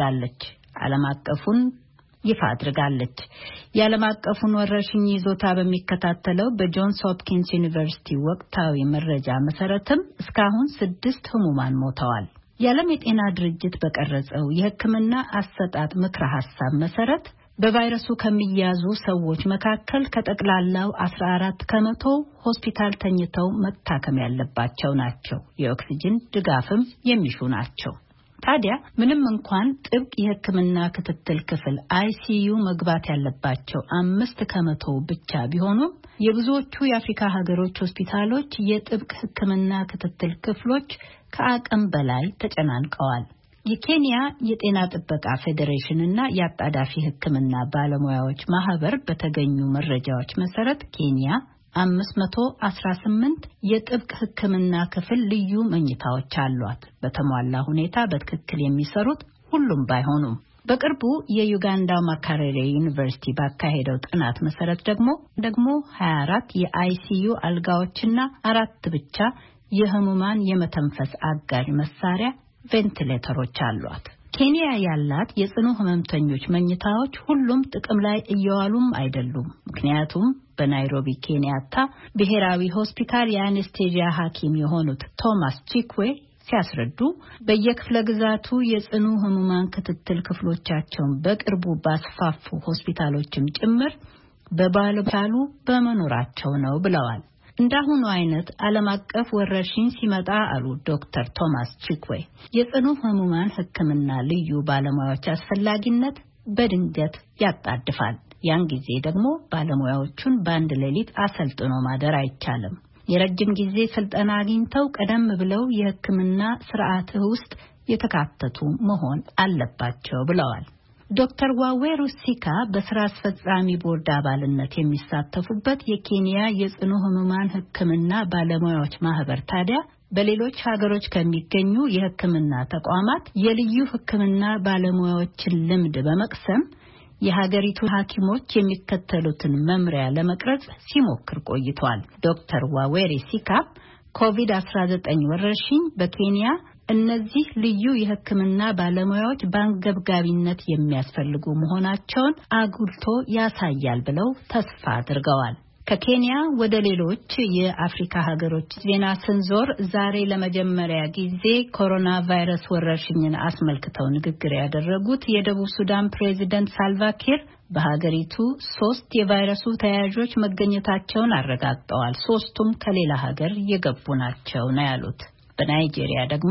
[SPEAKER 12] አድርጋለች። የዓለም አቀፉን ወረርሽኝ ይዞታ በሚከታተለው በጆንስ ሆፕኪንስ ዩኒቨርሲቲ ወቅታዊ መረጃ መሰረትም እስካሁን 6 ህሙማን ሞተዋል። የዓለም የጤና ድርጅት በቀረጸው የሕክምና አሰጣጥ ምክረ ሐሳብ መሰረት በቫይረሱ ከሚያዙ ሰዎች መካከል ከጠቅላላው 14 ከመቶ ሆስፒታል ተኝተው መታከም ያለባቸው ናቸው። የኦክሲጅን ድጋፍም የሚሹ ናቸው። ታዲያ ምንም እንኳን ጥብቅ የሕክምና ክትትል ክፍል ICU መግባት ያለባቸው 5 ከመቶ ብቻ ቢሆኑም የብዙዎቹ የአፍሪካ ሀገሮች ሆስፒታሎች የጥብቅ ሕክምና ክትትል ክፍሎች ከአቅም በላይ ተጨናንቀዋል። የኬንያ የጤና ጥበቃ ፌዴሬሽን እና የአጣዳፊ ሕክምና ባለሙያዎች ማህበር በተገኙ መረጃዎች መሰረት ኬንያ 518 የጥብቅ ሕክምና ክፍል ልዩ መኝታዎች አሏት። በተሟላ ሁኔታ በትክክል የሚሰሩት ሁሉም ባይሆኑም በቅርቡ የዩጋንዳው ማካሬሬ ዩኒቨርሲቲ ባካሄደው ጥናት መሰረት ደግሞ 24 የICU አልጋዎችና 4 ብቻ የህሙማን የመተንፈስ አጋዥ መሳሪያ ቬንቲሌተሮች አሏት። ኬንያ ያላት የጽኑ ህመምተኞች መኝታዎች ሁሉም ጥቅም ላይ እየዋሉም አይደሉም። ምክንያቱም በናይሮቢ ኬንያታ ብሔራዊ ሆስፒታል የአነስቴዥያ ሐኪም የሆኑት ቶማስ ቺክዌ ሲያስረዱ በየክፍለ ግዛቱ የጽኑ ህሙማን ክትትል ክፍሎቻቸውን በቅርቡ ባስፋፉ ሆስፒታሎችም ጭምር በባለሙያሉ በመኖራቸው ነው ብለዋል። እንዳሁኑ አይነት ዓለም አቀፍ ወረርሽኝ ሲመጣ አሉ ዶክተር ቶማስ ቺክዌ የጽኑ ህሙማን ሕክምና ልዩ ባለሙያዎች አስፈላጊነት በድንገት ያጣድፋል። ያን ጊዜ ደግሞ ባለሙያዎቹን በአንድ ሌሊት አሰልጥኖ ማደር አይቻልም። የረጅም ጊዜ ስልጠና አግኝተው ቀደም ብለው የሕክምና ስርዓት ውስጥ የተካተቱ መሆን አለባቸው ብለዋል። ዶክተር ዋዌሩ ሲካ በስራ አስፈጻሚ ቦርድ አባልነት የሚሳተፉበት የኬንያ የጽኑ ህሙማን ሕክምና ባለሙያዎች ማህበር ታዲያ በሌሎች ሀገሮች ከሚገኙ የሕክምና ተቋማት የልዩ ሕክምና ባለሙያዎችን ልምድ በመቅሰም የሀገሪቱ ሐኪሞች የሚከተሉትን መምሪያ ለመቅረጽ ሲሞክር ቆይቷል። ዶክተር ዋዌሪ ሲካ ኮቪድ-19 ወረርሽኝ በኬንያ እነዚህ ልዩ የሕክምና ባለሙያዎች በአንገብጋቢነት የሚያስፈልጉ መሆናቸውን አጉልቶ ያሳያል ብለው ተስፋ አድርገዋል። ከኬንያ ወደ ሌሎች የአፍሪካ ሀገሮች ዜና ስንዞር ዛሬ ለመጀመሪያ ጊዜ ኮሮና ቫይረስ ወረርሽኝን አስመልክተው ንግግር ያደረጉት የደቡብ ሱዳን ፕሬዝዳንት ሳልቫኪር በሀገሪቱ 3 የቫይረሱ ተያያዦች መገኘታቸውን አረጋግጠዋል። 3ቱም ከሌላ ሀገር የገቡ ናቸው ነው ያሉት። በናይጄሪያ ደግሞ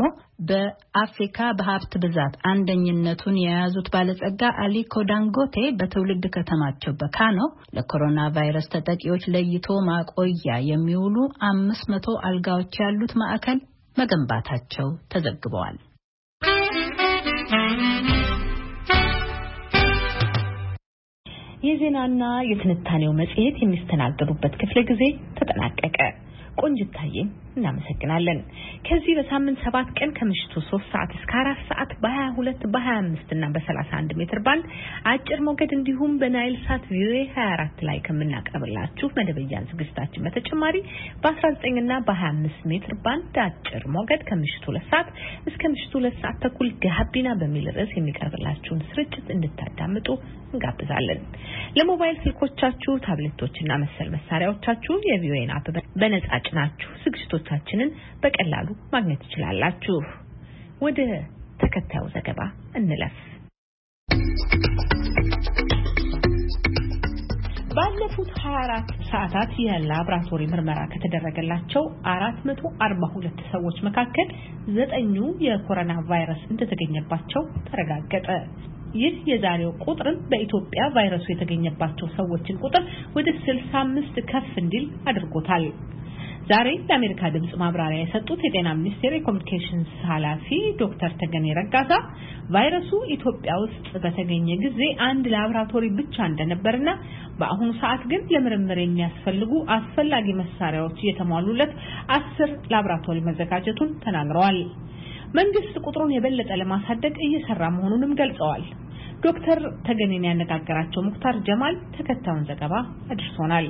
[SPEAKER 12] በአፍሪካ በሀብት ብዛት አንደኝነቱን የያዙት ባለጸጋ አሊኮ ዳንጎቴ በትውልድ ከተማቸው በካኖ ለኮሮና ቫይረስ ተጠቂዎች ለይቶ ማቆያ የሚውሉ 500 አልጋዎች ያሉት ማዕከል መገንባታቸው ተዘግበዋል።
[SPEAKER 1] የዜናና የትንታኔው መጽሔት የሚስተናገዱበት ክፍለ ጊዜ ተጠናቀቀ። ቆንጅታዬ እናመሰግናለን። ከዚህ በሳምንት 7 ቀን ከምሽቱ 3 ሰዓት እስከ 4 ሰዓት በ22 በ25 እና በ31 ሜትር ባንድ አጭር ሞገድ እንዲሁም በናይል ሳት ቪኦኤ 24 ላይ ከምናቀርብላችሁ መደበኛ ዝግጅታችን በተጨማሪ በ19 እና በ25 ሜትር ባንድ አጭር ሞገድ ከምሽቱ 2 ሰዓት እስከ ምሽቱ 2 ሰዓት ተኩል ጋቢና በሚል ርዕስ የሚቀርብላችሁን ስርጭት እንድታዳምጡ እንጋብዛለን። ለሞባይል ስልኮቻችሁ፣ ታብሌቶችና መሰል መሳሪያዎቻችሁ የቪኦኤ አፕ በነጻ ጭናችሁ ዝግጅቶቻችንን በቀላሉ ማግኘት ትችላላችሁ። ወደ ተከታዩ ዘገባ እንለፍ። ባለፉት ባለፉት 24 ሰዓታት የላብራቶሪ ምርመራ ከተደረገላቸው 442 ሰዎች መካከል 9ኙ የኮሮና ቫይረስ እንደተገኘባቸው ተረጋገጠ። ይህ የዛሬው ቁጥር በኢትዮጵያ ቫይረሱ የተገኘባቸው ሰዎችን ቁጥር ወደ 65 ከፍ እንዲል አድርጎታል። ዛሬ ለአሜሪካ ድምጽ ማብራሪያ የሰጡት የጤና ሚኒስቴር የኮሙኒኬሽንስ ኃላፊ ዶክተር ተገኔ ረጋሳ ቫይረሱ ኢትዮጵያ ውስጥ በተገኘ ጊዜ አንድ ላብራቶሪ ብቻ እንደነበርና በአሁኑ ሰዓት ግን ለምርምር የሚያስፈልጉ አስፈላጊ መሳሪያዎች የተሟሉለት 10 ላብራቶሪ መዘጋጀቱን ተናግረዋል። መንግስት ቁጥሩን የበለጠ ለማሳደግ እየሰራ መሆኑንም ገልጸዋል። ዶክተር ተገኔን ያነጋገራቸው ሙክታር ጀማል ተከታዩን ዘገባ አድርሶናል።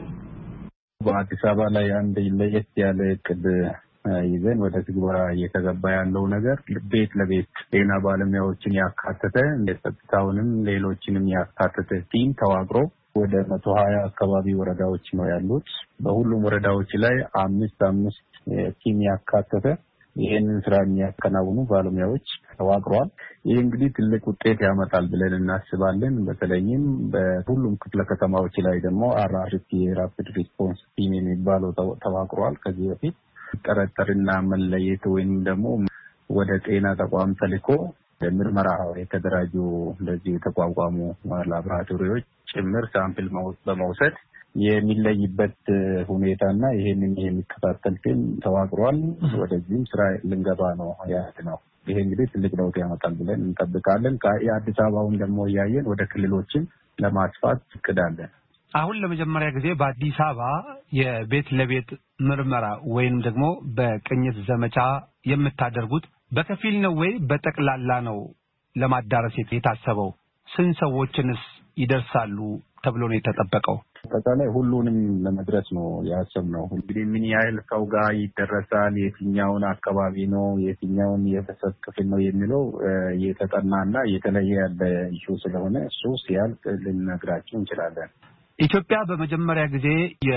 [SPEAKER 2] በአዲስ አበባ ላይ አንድ ለየት ያለ እቅድ ይዘን ወደ ትግበራ እየተገባ ያለው ነገር ቤት ለቤት ጤና ባለሙያዎችን ያካተተ የጸጥታውንም ሌሎችንም ያካተተ ቲም ተዋቅሮ ወደ 120 አካባቢ ወረዳዎች ነው ያሉት። በሁሉም ወረዳዎች ላይ 5 ቲም ያካተተ ይሄንን ስራ የሚያከናውኑ ባለሙያዎች ተዋቅሯል። ይህ እንግዲህ ትልቅ ውጤት ያመጣል ብለን እናስባለን። በተለይም በሁሉም ክፍለ ከተማዎች ላይ ደግሞ አራሪቲ ራፒድ ሪስፖንስ ቲም የሚባለው ተዋቅሯል። ከዚህ በፊት ጠረጠርና መለየት ወይም ደግሞ ወደ ጤና ተቋም ተልኮ ምርመራ የተደራጁ እንደዚህ የተቋቋሙ ላብራቶሪዎች ጭምር ሳምፕል በመውሰድ የሚለይበት ሁኔታና ይሄንን የሚከታተል ግን ተዋቅሯል። ወደዚህም ስራ ልንገባ ነው ያለው። ይሄ እንግዲህ ትልቅ ለውጥ ያመጣል ብለን እንጠብቃለን። የአዲስ አበባውን ደግሞ ያያየን ወደ ክልሎችን ለማስፋት እቅዳለን።
[SPEAKER 22] አሁን ለመጀመሪያ ጊዜ በአዲስ አበባ የቤት ለቤት ምርመራ ወይንም ደግሞ በቅኝት ዘመቻ የምታደርጉት በከፊል ነው ወይ በጠቅላላ ነው ለማዳረስ የታሰበው? ስንት ሰዎችንስ ይደርሳሉ ተብሎ ነው የተጠበቀው?
[SPEAKER 2] አጠቃላይ ሁሉንም ለመድረስ ነው ያሰብነው። እንግዲህ ምን ያህል ሰው ጋር ይደረሳል፣ የትኛውን አካባቢ ነው፣ የትኛውን የህብረተሰብ ክፍል ነው የሚለው እየተጠናና እየተለየ ያለ ኢሹ ስለሆነ እሱ ሲያልቅ ልንነግራችሁ እንችላለን።
[SPEAKER 22] ኢትዮጵያ በመጀመሪያ ጊዜ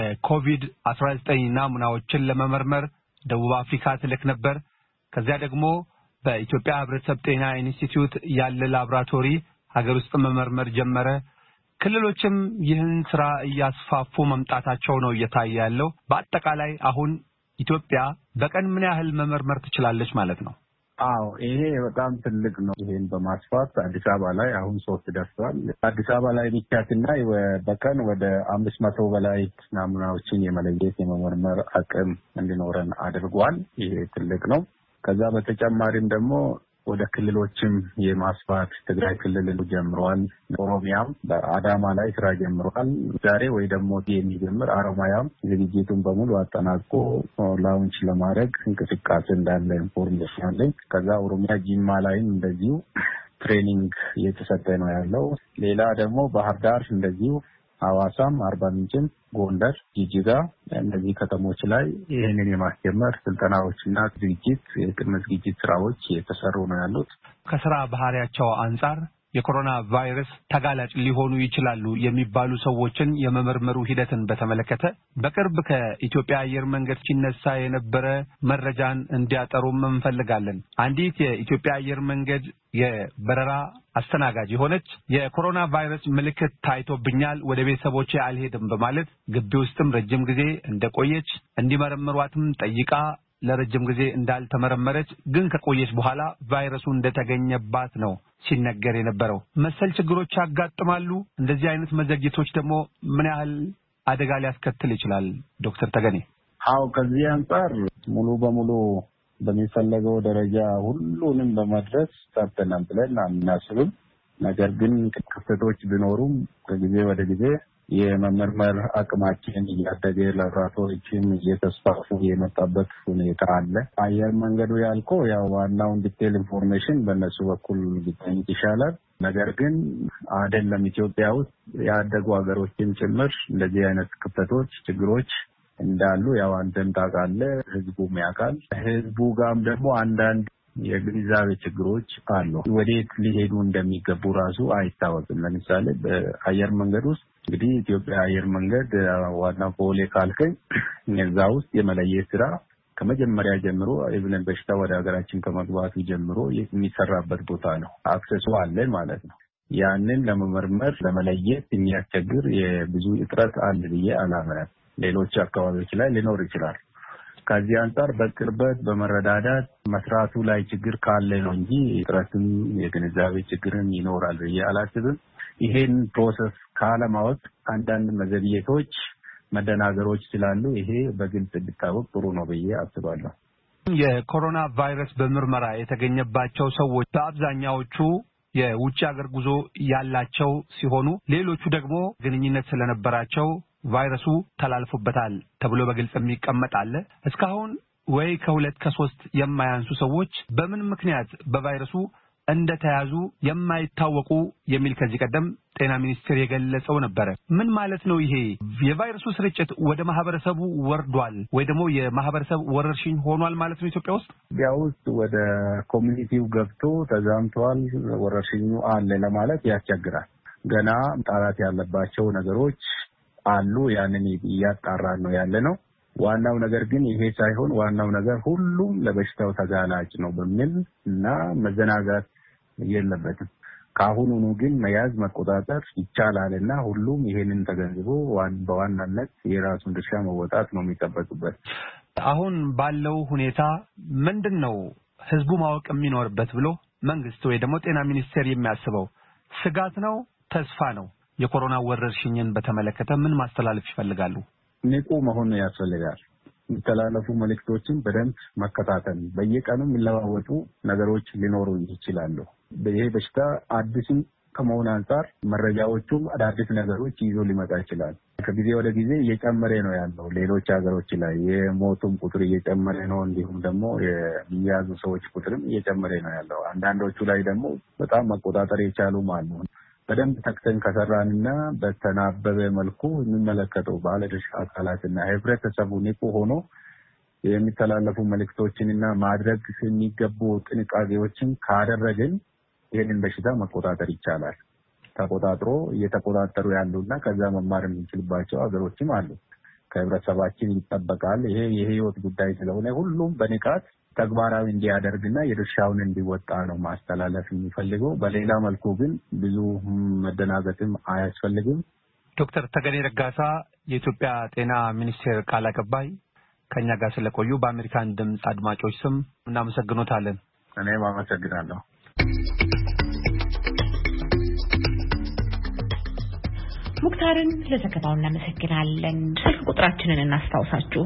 [SPEAKER 22] የኮቪድ-19 ናሙናዎችን ለመመርመር ደቡብ አፍሪካ ትልክ ነበር። ከዚያ ደግሞ በኢትዮጵያ ህብረተሰብ ጤና ኢንስቲትዩት ያለ ላብራቶሪ ሀገር ውስጥ መመርመር ጀመረ። ክልሎችም ይህን ስራ እያስፋፉ መምጣታቸው ነው እየታየ ያለው። በአጠቃላይ አሁን ኢትዮጵያ በቀን ምን ያህል መመርመር ትችላለች ማለት ነው?
[SPEAKER 2] አዎ ይሄ በጣም ትልቅ ነው። ይሄን በማስፋት አዲስ አበባ ላይ አሁን 3 ደርሷል። አዲስ አበባ ላይ ብቻ ስናይ በቀን ወደ 500 በላይ ናሙናዎችን የመለየት የመመርመር አቅም እንዲኖረን አድርጓል። ይሄ ትልቅ ነው። ከዛ በተጨማሪም ደግሞ ወደ ክልሎችም የማስፋት ትግራይ ክልል ጀምሯል። ኦሮሚያም በአዳማ ላይ ስራ ጀምሯል። ዛሬ ወይ ደግሞ የሚጀምር ኦሮሚያም ዝግጅቱን በሙሉ አጠናቆ ላውንች ለማድረግ እንቅስቃሴ እንዳለ ኢንፎርሜሽን አለኝ። ከዛ ኦሮሚያ ጂማ ላይም እንደዚሁ ትሬኒንግ እየተሰጠ ነው ያለው። ሌላ ደግሞ ባህር ዳር እንደዚሁ ሐዋሳም፣ አርባ ምንጭም፣ ጎንደር፣ ጂጂጋ እነዚህ ከተሞች ላይ ይህንን የማስጀመር ስልጠናዎችና ዝግጅት የቅድመ ዝግጅት ስራዎች እየተሰሩ ነው ያሉት።
[SPEAKER 22] ከስራ ባህሪያቸው አንጻር የኮሮና ቫይረስ ተጋላጭ ሊሆኑ ይችላሉ የሚባሉ ሰዎችን የመመርመሩ ሂደትን በተመለከተ በቅርብ ከኢትዮጵያ አየር መንገድ ሲነሳ የነበረ መረጃን እንዲያጠሩም እንፈልጋለን። አንዲት የኢትዮጵያ አየር መንገድ የበረራ አስተናጋጅ የሆነች የኮሮና ቫይረስ ምልክት ታይቶብኛል፣ ወደ ቤተሰቦቼ አልሄድም በማለት ግቢ ውስጥም ረጅም ጊዜ እንደቆየች እንዲመረምሯትም ጠይቃ ለረጅም ጊዜ እንዳልተመረመረች ግን ከቆየች በኋላ ቫይረሱ እንደተገኘባት ነው ሲነገር የነበረው። መሰል ችግሮች ያጋጥማሉ። እንደዚህ አይነት መዘግየቶች ደግሞ ምን ያህል አደጋ ሊያስከትል ይችላል ዶክተር ተገኔ?
[SPEAKER 2] አዎ ከዚህ አንጻር ሙሉ በሙሉ በሚፈለገው ደረጃ ሁሉንም በመድረስ ሰርተናል ብለን አናስብም። ነገር ግን ክፍተቶች ቢኖሩም ከጊዜ ወደ ጊዜ የመመርመር አቅማችን እያደገ ላብራቶሪዎችን እየተስፋፉ የመጣበት ሁኔታ አለ። አየር መንገዱ ያልከው ያው ዋናውን ዲቴል ኢንፎርሜሽን በእነሱ በኩል ሊገኝ ይሻላል። ነገር ግን አይደለም ኢትዮጵያ ውስጥ ያደጉ ሀገሮችም ጭምር እንደዚህ አይነት ክፍተቶች፣ ችግሮች እንዳሉ ያው አንተም ታውቃለህ፣ ህዝቡም ያውቃል። ህዝቡ ጋርም ደግሞ አንዳንድ የግንዛቤ ችግሮች አሉ። ወዴት ሊሄዱ እንደሚገቡ ራሱ አይታወቅም። ለምሳሌ በአየር መንገድ ውስጥ እንግዲህ ኢትዮጵያ አየር መንገድ ዋና ቦሌ ካልከኝ እዛ ውስጥ የመለየት ስራ ከመጀመሪያ ጀምሮ ኢቭን በሽታ ወደ ሀገራችን ከመግባቱ ጀምሮ የሚሰራበት ቦታ ነው። አክሰሱ አለ ማለት ነው። ያንን ለመመርመር ለመለየት የሚያስቸግር የብዙ እጥረት አለ ብዬ አላምንም። ሌሎች አካባቢዎች ላይ ሊኖር ይችላል። ከዚህ አንፃር በቅርበት በመረዳዳት መስራቱ ላይ ችግር ካለ ነው እንጂ እጥረትም የግንዛቤ ችግርም ይኖራል ብዬ አላስብም። ይሄን ፕሮሰስ ካለማወቅ አንዳንድ መዘግየቶች መደናገሮች ስላሉ ይሄ በግልጽ ቢታወቅ ጥሩ ነው ብዬ አስባለሁ።
[SPEAKER 22] የኮሮና ቫይረስ በምርመራ የተገኘባቸው ሰዎች በአብዛኛዎቹ የውጭ ሀገር ጉዞ ያላቸው ሲሆኑ ሌሎቹ ደግሞ ግንኙነት ስለነበራቸው ቫይረሱ ተላልፎበታል ተብሎ በግልጽ የሚቀመጣል። እስካሁን ወይ ከ2 ከ3 የማያንሱ ሰዎች በምን ምክንያት በቫይረሱ እንደተያዙ የማይታወቁ የሚል ከዚህ ቀደም ጤና ሚኒስቴር የገለጸው ነበር። ምን ማለት ነው ይሄ? የቫይረሱ ስርጭት ወደ ማህበረሰቡ ወርዷል ወይ ደግሞ የማህበረሰብ ወረርሽኝ ሆኗል ማለት ነው ኢትዮጵያ ውስጥ?
[SPEAKER 2] ኢትዮጵያ ውስጥ ወደ ኮሚኒቲው ገብቶ ተዛምቷል፣ ወረርሽኙ አለ ለማለት ያስቸግራል። ገና ጣራት ያለባቸው ነገሮች አሉ። ያንን እያጣራን ነው ያለ ነው። ዋናው ነገር ግን ይሄ ሳይሆን ዋናው ነገር ሁሉም ለበሽታው ተጋላጭ ነው በሚል እና መዘናጋት የለበትም። ካሁኑኑ ግን መያዝ መቆጣጠር ይቻላልና ሁሉም ይሄንን ተገንዝቦ በዋናነት የራሱን ድርሻ መወጣት ነው የሚጠበቅበት።
[SPEAKER 22] አሁን ባለው ሁኔታ ምንድነው ህዝቡ ማወቅ የሚኖርበት ብሎ መንግስት ወይ ደግሞ ጤና ሚኒስቴር የሚያስበው? ስጋት ነው? ተስፋ ነው? የኮሮና ወረርሽኝን በተመለከተ ምን ማስተላለፍ ይፈልጋሉ?
[SPEAKER 2] ንቁ መሆን ያስፈልጋል። የሚተላለፉ መልእክቶችን በደንብ መከታተል፣ በየቀኑ የሚለዋወጡ ነገሮች ሊኖሩ ይችላሉ። ይሄ በሽታ አዲስም ከመሆኑ አንፃር መረጃዎቹም አዳዲስ ነገሮች ይዞ ሊመጣ ይችላል። ከጊዜ ወደ ጊዜ እየጨመረ ነው ያለው። ሌሎች ሀገሮች ላይ የሞቱም ቁጥር እየጨመረ ነው፣ እንዲሁም ደግሞ የሚያዙ ሰዎች ቁጥርም እየጨመረ ነው ያለው። አንዳንዶቹ ላይ ደግሞ በጣም መቆጣጠር የቻሉም አሉ። በደንብ ተክተን ከሰራንና በተናበበ መልኩ የሚመለከተው ባለድርሻ አካላትና ህብረተሰቡ ንቁ ሆኖ የሚተላለፉ መልእክቶችንና ማድረግ የሚገቡ ጥንቃቄዎችን ካደረግን ይህንን በሽታ መቆጣጠር ይቻላል። ተቆጣጥሮ እየተቆጣጠሩ ያሉና ከዛ መማር የምንችልባቸው ሀገሮችም አሉ። ከህብረተሰባችን ይጠበቃል። ይሄ የህይወት ጉዳይ ስለሆነ ሁሉም በንቃት ተግባራዊ እንዲያደርግና የድርሻውን እንዲወጣ ነው ማስተላለፍ የሚፈልገው። በሌላ መልኩ ግን ብዙ መደናገጥም አያስፈልግም።
[SPEAKER 22] ዶክተር ተገኔ ረጋሳ የኢትዮጵያ ጤና ሚኒስቴር ቃል አቀባይ ከኛ ጋር ስለቆዩ በአሜሪካን ድምጽ አድማጮች ስም እናመሰግኖታለን።
[SPEAKER 2] እኔም አመሰግናለሁ።
[SPEAKER 1] ሙክታርን ለዘገባው እናመሰግናለን። ስልክ ቁጥራችንን እናስታውሳችሁ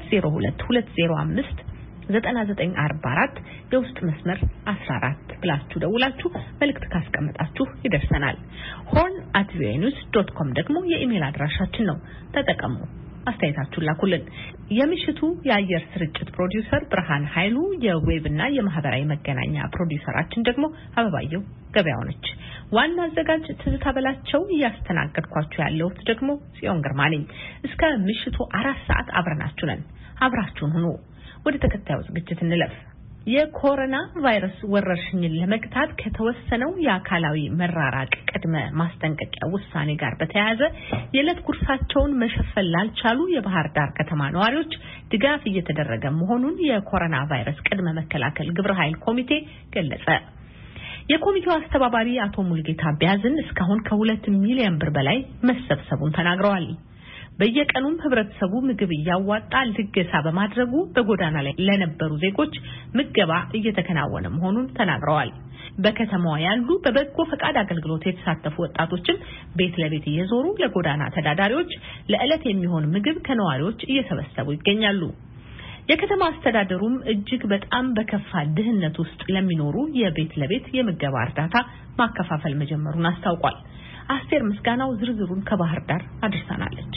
[SPEAKER 1] 2022059944 የውስጥ መስመር 14 ብላችሁ ደውላችሁ መልእክት ካስቀመጣችሁ ይደርሰናል። horn@voanews.com ደግሞ የኢሜል አድራሻችን ነው። ተጠቀሙ። አስተያየታችሁን ላኩልን። የምሽቱ የአየር ስርጭት ፕሮዲዩሰር ብርሃን ኃይሉ፣ የዌብና የማህበራዊ መገናኛ ፕሮዲዩሰራችን ደግሞ አበባየው ገበያው ነች። ዋና አዘጋጅ ትዝታ በላቸው፣ እያስተናገድኳችሁ ያለሁት ደግሞ ጽዮን ግርማ ነኝ። እስከ ምሽቱ 4 ሰዓት አብረናችሁ ነን። አብራችሁን ሁኑ። ወደ ተከታዩ ዝግጅት እንለፍ። የኮሮና ቫይረስ ወረርሽኝን ለመግታት ከተወሰነው የአካላዊ መራራቅ ቅድመ ማስጠንቀቂያ ውሳኔ ጋር በተያያዘ የዕለት ጉርሳቸውን መሸፈን ላልቻሉ የባህር ዳር ከተማ ነዋሪዎች ድጋፍ እየተደረገ መሆኑን የኮሮና ቫይረስ ቅድመ መከላከል ግብረ ኃይል ኮሚቴ ገለጸ። የኮሚቴው አስተባባሪ አቶ ሙልጌታ ቢያዝን እስካሁን ከ2 ሚሊዮን ብር በላይ መሰብሰቡን ተናግረዋል። በየቀኑም ህብረተሰቡ ምግብ እያዋጣ ልገሳ በማድረጉ በጎዳና ላይ ለነበሩ ዜጎች ምገባ እየተከናወነ መሆኑን ተናግረዋል። በከተማዋ ያሉ በበጎ ፈቃድ አገልግሎት የተሳተፉ ወጣቶችም ቤት ለቤት እየዞሩ ለጎዳና ተዳዳሪዎች ለዕለት የሚሆን ምግብ ከነዋሪዎች እየሰበሰቡ ይገኛሉ። የከተማ አስተዳደሩም እጅግ በጣም በከፋ ድህነት ውስጥ ለሚኖሩ የቤት ለቤት የምገባ እርዳታ ማከፋፈል መጀመሩን አስታውቋል። አስቴር ምስጋናው ዝርዝሩን ከባህር ዳር አድርሳናለች።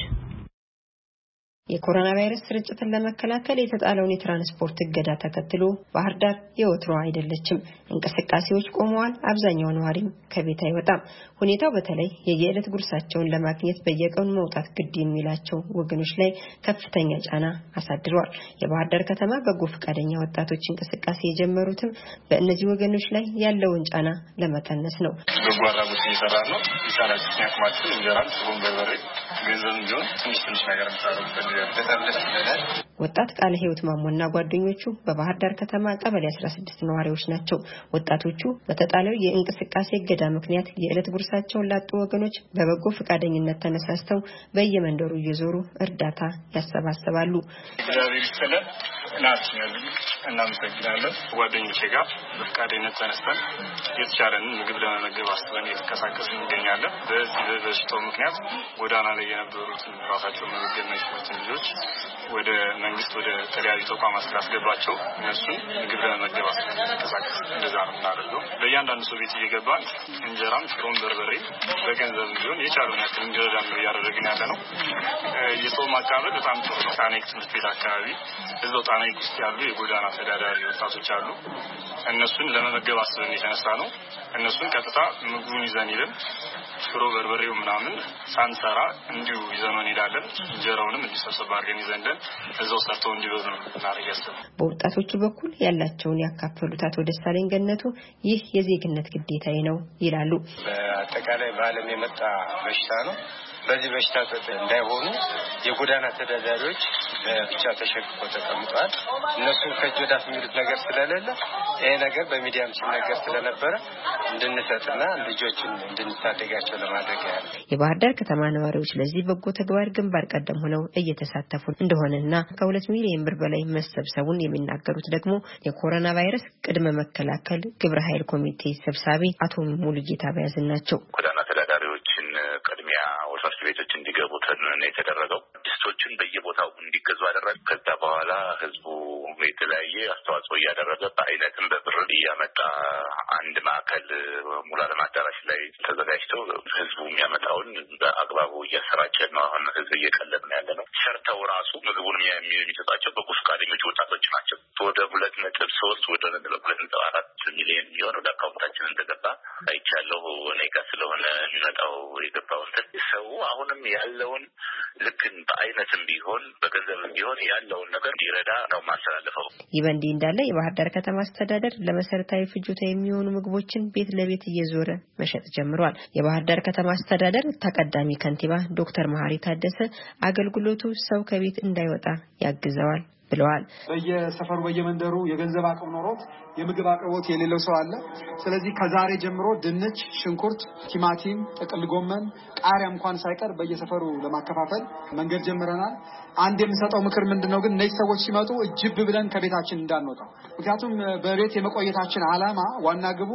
[SPEAKER 4] የኮሮና ቫይረስ ስርጭትን ለመከላከል የተጣለውን የትራንስፖርት እገዳ ተከትሎ ባህር ዳር የወትሮ አይደለችም። እንቅስቃሴዎች ቆመዋል። አብዛኛው ነዋሪም ከቤት አይወጣም። ሁኔታው በተለይ የየዕለት ጉርሳቸውን ለማግኘት በየቀኑ መውጣት ግድ የሚላቸው ወገኖች ላይ ከፍተኛ ጫና አሳድሯል። የባህር ዳር ከተማ በጎ ፈቃደኛ ወጣቶች እንቅስቃሴ የጀመሩትም በእነዚህ ወገኖች ላይ ያለውን ጫና ለመቀነስ ነው።
[SPEAKER 5] በጎ አድራጎት እየሰራ ነው። ይሳላችሁ ያክማችሁ እንጀራን ጥሩን በርበሬ ገንዘብ ቢሆን ትንሽ ነገር ታደርጉበት
[SPEAKER 4] ወጣት ቃለ ህይወት ማሞና ጓደኞቹ በባህር ዳር ከተማ ቀበሌ 16 ነዋሪዎች ናቸው። ወጣቶቹ በተጣለው የእንቅስቃሴ እገዳ ምክንያት የዕለት ጉርሳቸውን ላጡ ወገኖች በበጎ ፈቃደኝነት ተነሳስተው በየመንደሩ እየዞሩ እርዳታ ያሰባስባሉ።
[SPEAKER 5] እናመሰግናለን። ጓደኞቼ ጋር በፈቃደኝነት ተነስተን የተቻለን ምግብ ለመመገብ አስበን የተንቀሳቀስን እንገኛለን። በዚህ በሽታው ምክንያት ጎዳና ላይ የነበሩትን ራሳቸውን መመገብ የማይችሉትን ልጆች ወደ መንግስት ወደ ተለያዩ ተቋማት ስላስገባቸው እነሱን ምግብ ለመመገብ አስበን የተንቀሳቀስ እንደዛ ነው የምናደርገው። በእያንዳንዱ ሰው ቤት እየገባን እንጀራም ሽሮም በርበሬ በገንዘብ ቢሆን የቻሉን ያክል እንዲረዳን ነው እያደረግን ያለ ነው። የሰው ማቃበል በጣም ጥሩ ነው። ታኔክ ትምህርት ቤት አካባቢ እዛው ታኔክ ውስጥ ያሉ የጎዳና ተዳዳሪ ወጣቶች አሉ። እነሱን ለመመገብ አስበን የተነሳ ነው። እነሱን ቀጥታ ምግቡን ይዘን ይለን ሽሮ በርበሬው ምናምን ሳንሰራ እንዲሁ ይዘን እንሄዳለን። እንጀራውንም እንዲሰበሰብ አድርገን ይዘን እዛው ሰርተው እንዲበሉ ነው እናደርጋለን።
[SPEAKER 4] በወጣቶቹ በኩል ያላቸውን ያካፈሉት አቶ ደሳለኝ ገነቱ ይህ የዜግነት ግዴታዬ ነው ይላሉ።
[SPEAKER 5] በአጠቃላይ በዓለም የመጣ በሽታ ነው። በዚህ በሽታ እንዳይሆኑ የጎዳና ተዳዳሪዎች ብቻ ተሸክፈው ተቀምጠዋል። እነሱ ከጆዳፍ የሚሉት ነገር ስለሌለ ይሄ ነገር በሚዲያም ሲነገር ስለነበረ እንድንሰጥና ልጆችን እንድንታደጋቸው ለማድረግ ያለ
[SPEAKER 4] የባህር ዳር ከተማ ነዋሪዎች ለዚህ በጎ ተግባር ግንባር ቀደም ሆነው እየተሳተፉ እንደሆነና ከ2 ሚሊዮን ብር በላይ መሰብሰቡን የሚናገሩት ደግሞ የኮሮና ቫይረስ ቅድመ መከላከል ግብረ ኃይል ኮሚቴ ሰብሳቢ አቶ ሙሉጌታ ባያዝን ናቸው።
[SPEAKER 7] ጎዳና ተዳዳሪዎችን ቅድሚያ ወሳሽ ቤቶች እንዲገቡ ነው የተደረገው። ድስቶችን በየቦታው እንዲገዙ አደረገ። ከዛ በኋላ ህዝቡ የተለያየ አስተዋጽኦ እያደረገ በአይነትም በብር እያመጣ አንድ ማዕከል ሙሉ ዓለም አዳራሽ ላይ ተዘጋጅቶ ህዝቡ የሚያመጣውን በአግባቡ እያሰራጨ ነው። አሁን ህዝብ እየቀለብ ነው ያለ ነው። ሰርተው ራሱ ምግቡን የሚሰጣቸው በጎ ፈቃደኞች ወጣቶች ናቸው። ወደ 2.3 ወደ 2.4 ሚሊዮን የሚሆን ወደ አካውንታችን እንደገባ አይቻለሁ። እኔ ጋር ስለሆነ የሚመጣው የገባው ሰው አሁንም ያለውን ልክ በአይነትም ቢሆን በገንዘብም ቢሆን ያለውን ነገር እንዲረዳ ነው ማስተላለፈው።
[SPEAKER 4] ይህ በእንዲህ እንዳለ የባህር ዳር ከተማ አስተዳደር ለመሰረታዊ ፍጆታ የሚሆኑ ምግቦችን ቤት ለቤት እየዞረ መሸጥ ጀምሯል። የባህር ዳር ከተማ አስተዳደር ተቀዳሚ ከንቲባ ዶክተር መሐሪ ታደሰ አገልግሎቱ ሰው ከቤት እንዳይወጣ ያግዘዋል ብለዋል።
[SPEAKER 23] በየሰፈሩ በየመንደሩ የገንዘብ አቅም ኖሮት የምግብ አቅርቦት የሌለው ሰው አለ። ስለዚህ ከዛሬ ጀምሮ ድንች፣ ሽንኩርት፣ ቲማቲም፣ ጥቅል ጎመን፣ ቃሪያ እንኳን ሳይቀር በየሰፈሩ ለማከፋፈል መንገድ ጀምረናል። አንድ የምንሰጠው ምክር ምንድነው ግን እነዚህ ሰዎች ሲመጡ እጅብ ብለን ከቤታችን እንዳንወጣ። ምክንያቱም በቤት የመቆየታችን ዓላማ ዋና ግቡ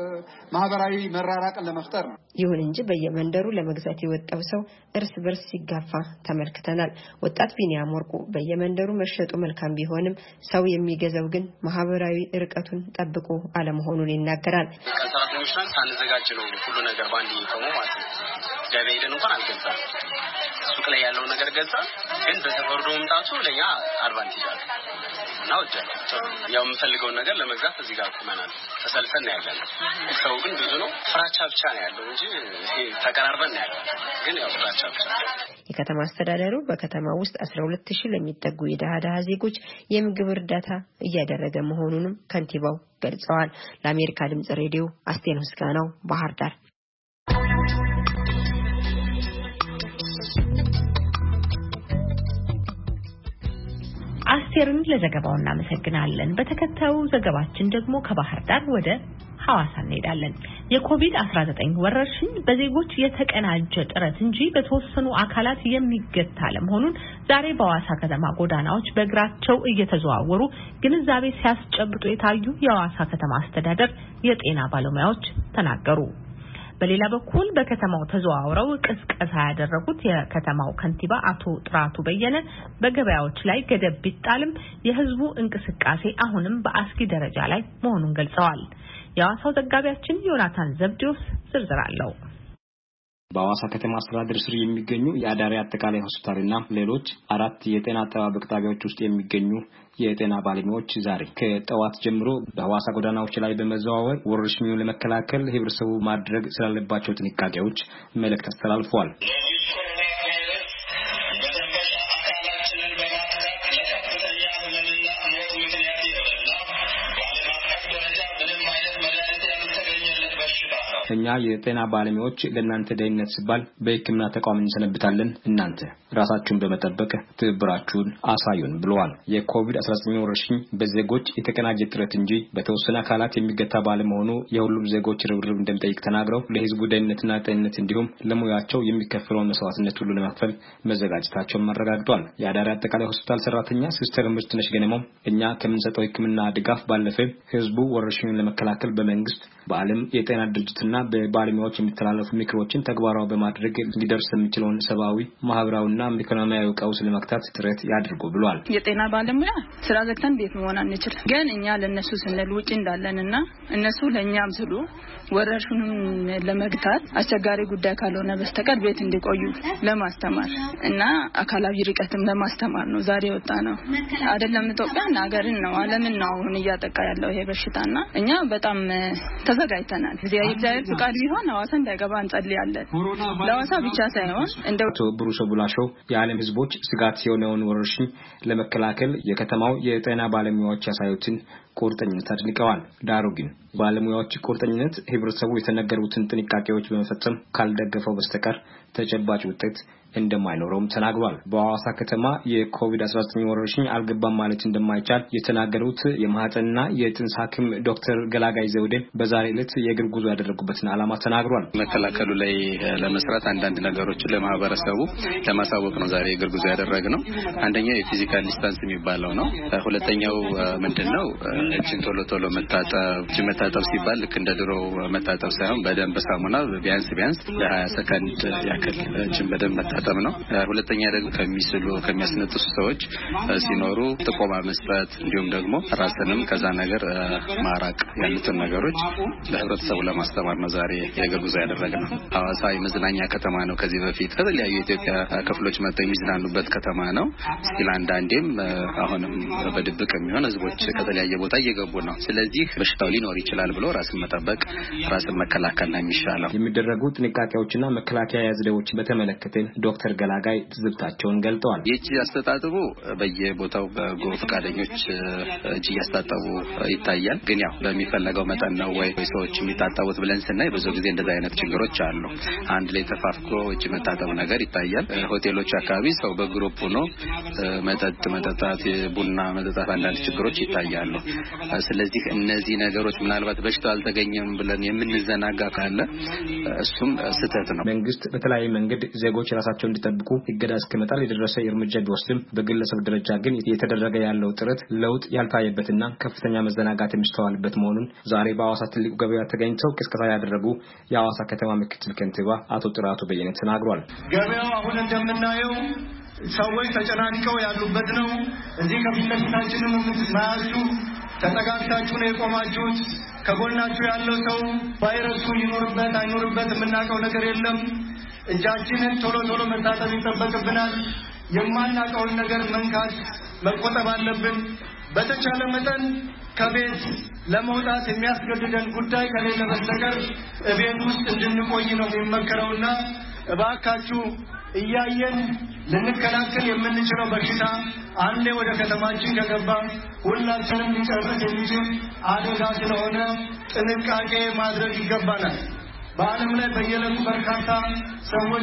[SPEAKER 23] ማህበራዊ መራራቅን ለመፍጠር ነው።
[SPEAKER 4] ይሁን እንጂ በየመንደሩ ለመግዛት የወጣው ሰው እርስ በርስ ሲጋፋ ተመልክተናል። ወጣት ቢኒያም ወርቁ በየመንደሩ መሸጡ መልካም ቢሆንም ሰው የሚገዛው ግን ማህበራዊ ርቀቱን ጠብቆ አለመሆኑን ይናገራል።
[SPEAKER 5] ከሰራተኞች ጋር ሳንዘጋጅ ነው ሁሉ ነገር ባንዲ ቆመው ማለት ነው። ገበያ ሄደን እንኳን አልገዛም። ሱቅ ላይ ያለው ነገር ገዛ፣ ግን በተፈርዶ መምጣቱ ለኛ አድቫንቴጅ አለ እና ያው የምፈልገው ነገር ለመግዛት እዚህ ጋር ቆመናል። ተሰልፈን ነው ያለነው። ሰው ግን ብዙ ነው። ፍራቻ ብቻ ነው ያለው እንጂ ተቀራርበን ነው ያለው። ግን ያው ፍራቻ ብቻ።
[SPEAKER 4] የከተማ አስተዳደሩ በከተማ ውስጥ 12000 ለሚጠጉ የደሃ ዜጎች የምግብ እርዳታ እያደረገ መሆኑንም ከንቲባው ገልጸዋል። ለአሜሪካ ድምጽ ሬዲዮ አስቴር ምስጋናው ባህር ዳር።
[SPEAKER 1] አስቴርን ለዘገባው እናመሰግናለን። በተከታዩ ዘገባችን ደግሞ ከባህር ዳር ወደ ሐዋሳ እንሄዳለን። የኮቪድ-19 ወረርሽኝ በዜጎች የተቀናጀ ጥረት እንጂ በተወሰኑ አካላት የሚገታ ለመሆኑን ዛሬ በሐዋሳ ከተማ ጎዳናዎች በእግራቸው እየተዘዋወሩ ግንዛቤ ሲያስጨብጡ የታዩ የሐዋሳ ከተማ አስተዳደር የጤና ባለሙያዎች ተናገሩ። በሌላ በኩል በከተማው ተዘዋውረው ቅስቀሳ ያደረጉት የከተማው ከንቲባ አቶ ጥራቱ በየነ በገበያዎች ላይ ገደብ ቢጣልም የህዝቡ እንቅስቃሴ አሁንም በአስጊ ደረጃ ላይ መሆኑን ገልጸዋል። የሐዋሳው ዘጋቢያችን ዮናታን ዘብዲዮስ ዝርዝር አለው።
[SPEAKER 24] በሐዋሳ ከተማ አስተዳደር ስር የሚገኙ የአዳሪ አጠቃላይ ሆስፒታልና ሌሎች 4 የጤና አጠባበቅ ጣቢያዎች ውስጥ የሚገኙ የጤና ባለሙያዎች ዛሬ ከጠዋት ጀምሮ በሐዋሳ ጎዳናዎች ላይ በመዘዋወር ወረርሽኙን ለመከላከል ህብረተሰቡ ማድረግ ስላለባቸው ጥንቃቄዎች መልእክት አስተላልፈዋል። እኛ የጤና ባለሙያዎች ለእናንተ ደህንነት ሲባል በሕክምና ተቋም እንሰነብታለን። እናንተ ራሳችሁን በመጠበቅ ትብብራችሁን አሳዩን ብለዋል። የኮቪድ-19 ወረርሽኝ በዜጎች የተቀናጀ ጥረት እንጂ በተወሰነ አካላት የሚገታ ባለመሆኑ የሁሉም ዜጎች ርብርብ እንደሚጠይቅ ተናግረው ለሕዝቡ ደህንነትና ጤንነት እንዲሁም ለሙያቸው የሚከፈለውን መስዋዕትነት ሁሉ ለመክፈል መዘጋጀታቸውን አረጋግጠዋል። የአዳሪ አጠቃላይ ሆስፒታል ሰራተኛ ሲስተር ምርትነሽ ገነመው እኛ ከምንሰጠው ሕክምና ድጋፍ ባለፈ ሕዝቡ ወረርሽኙን ለመከላከል በመንግስት በዓለም የጤና ድርጅትና በባለሙያዎች የሚተላለፉ ምክሮችን ተግባራዊ በማድረግ ሊደርስ የሚችለውን ሰብአዊ ማህበራዊና ኢኮኖሚያዊ ቀውስ ለመክታት ጥረት ያድርጉ ብለዋል።
[SPEAKER 3] የጤና ባለሙያ ስራ ዘግተን ቤት መሆን አንችልም። ግን እኛ ለነሱ ስንል ውጪ እንዳለንና እነሱ ለኛም ስሉ ወረርሽኙን ለመግታት አስቸጋሪ ጉዳይ ካልሆነ በስተቀር ቤት እንዲቆዩ ለማስተማር እና አካላዊ ርቀትም ለማስተማር ነው ዛሬ ወጣ ነው። አይደለም ኢትዮጵያና ሀገርን ነው ዓለምን ነው አሁን እያጠቃ ያለው ይሄ በሽታና እኛ በጣም ተዘጋጅተናል። የእግዚአብሔር ፍቃድ ቢሆን ሐዋሳ እንዳይገባ እንጸልያለን። ለሐዋሳ ብቻ ሳይሆን እንደው
[SPEAKER 24] ብሩሶ ቡላሾ የዓለም ህዝቦች ስጋት የሆነውን ወረርሽኝ ለመከላከል የከተማው የጤና ባለሙያዎች ያሳዩትን ቁርጠኝነት አድንቀዋል። ዳሩ ግን ባለሙያዎች ቁርጠኝነት ህብረተሰቡ የተነገሩትን ጥንቃቄዎች በመፈጸም ካልደገፈው በስተቀር ተጨባጭ ውጤት እንደማይኖረውም ተናግሯል። በሐዋሳ ከተማ የኮቪድ-19 ወረርሽኝ አልገባም ማለት እንደማይቻል የተናገሩት የማህፀንና የጽንስ ሐኪም ዶክተር ገላጋይ ዘውዴ በዛሬ ዕለት የእግር ጉዞ ያደረጉበትን ዓላማ ተናግሯል።
[SPEAKER 6] መከላከሉ ላይ ለመስራት አንዳንድ ነገሮችን ለማህበረሰቡ ለማሳወቅ ነው ዛሬ የእግር ጉዞ ያደረግነው። አንደኛው የፊዚካል ዲስታንስ የሚባለው ነው። ሁለተኛው ምንድነው እጅን ቶሎ መታጠብ ሲባል ልክ እንደ ድሮ መታጠብ ሳይሆን በደንብ ሳሙና ቢያንስ ለ20 ሰከንድ ያክል እጅን በደንብ መታጠብ ነው። ሁለተኛ ደግሞ ከሚያስነጥሱ ሰዎች ሲኖሩ ጥቆማ መስጠት እንዲሁም ደግሞ ራስንም ከዛ ነገር ማራቅ ያሉትን ነገሮች ለህብረተሰቡ ለማስተማር ነው ዛሬ የእግር ጉዞ ያደረግነው። ሐዋሳ የመዝናኛ ከተማ ነው። ከዚህ በፊት ከተለያዩ የኢትዮጵያ ክፍሎች መጥተው የሚዝናኑበት ከተማ ነው። ስቲል አንዳንዴም አሁንም በድብቅ የሚሆን ህዝቦች ከተለያየ ቦታ እየገቡ ነው። ስለዚህ በሽታው ሊኖር ይችላል ብሎ ራስን መጠበቅ ራስን መከላከል ነው የሚሻለው።
[SPEAKER 24] የሚደረጉ ጥንቃቄዎችና መከላከያ ዘዴዎች በተመለከተ ዶክተር ገላጋይ ትዝብታቸውን ገልጠዋል።
[SPEAKER 6] የእጅ አስተጣጥቡ በየቦታው በጎ ፈቃደኞች እጅ ያስታጠቡ ይታያል። ግን ያው በሚፈለገው መጠን ነው ወይ ሰዎች የሚታጠቡት ብለን ስናይ ብዙ ጊዜ እንደዛ አይነት ችግሮች አሉ። አንድ ላይ ተፋፍቆ እጅ መታጠብ ነገር ይታያል። ሆቴሎች አካባቢ ሰው በግሩፕ ሆኖ መጠጣት ቡና መጠጣት አንዳንድ ችግሮች ይታያሉ። ስለዚህ እነዚህ ነገሮች ምናልባት በሽታው አልተገኘም ብለን የምንዘናጋ ካለ እሱም ስህተት ነው።
[SPEAKER 24] መንግስት በተለያየ መንገድ ዜጎች ራሳቸውን እንዲጠብቁ ይገዳ እስከመጣል የደረሰ እርምጃ ቢወስድም በግለሰብ ደረጃ ግን እየተደረገ ያለው ጥረት ለውጥ ያልታየበትና ከፍተኛ መዘናጋት የሚስተዋልበት መሆኑን ዛሬ በሐዋሳ ትልቁ ገበያ ተገኝተው ቅስቀሳ ያደረጉ የሐዋሳ ከተማ ምክትል ከንቲባ አቶ ጥራቱ በየነ ተናግሯል።
[SPEAKER 9] ገበያው አሁን እንደምናየው ሰዎች ተጨናንቀው ያሉበት ነው። እዚህ ከፊት ለፊታችንም የምትማያችሁ ተጠጋግታችሁ ነው የቆማችሁት። ከጎናችሁ ያለው ሰው ቫይረሱ ይኖርበት አይኖርበት የምናውቀው ነገር የለም። እጃችንን ቶሎ መታጠብ ይጠበቅብናል። የማናውቀውን ነገር መንካት መቆጠብ አለብን። በተቻለ መጠን ከቤት ለመውጣት የሚያስገድደን ጉዳይ ከሌለ በስተቀር ቤት ውስጥ እንድንቆይ ነው የሚመከረውና እባካችሁ እያየን ልንከላከል የምንችለው በሽታ አንዴ ወደ ከተማችን ከገባ ሁላችንም ሊጨርስ የሚችል አደጋ ስለሆነ ጥንቃቄ ማድረግ ይገባናል። በዓለም ላይ በየዕለቱ በርካታ ሰዎች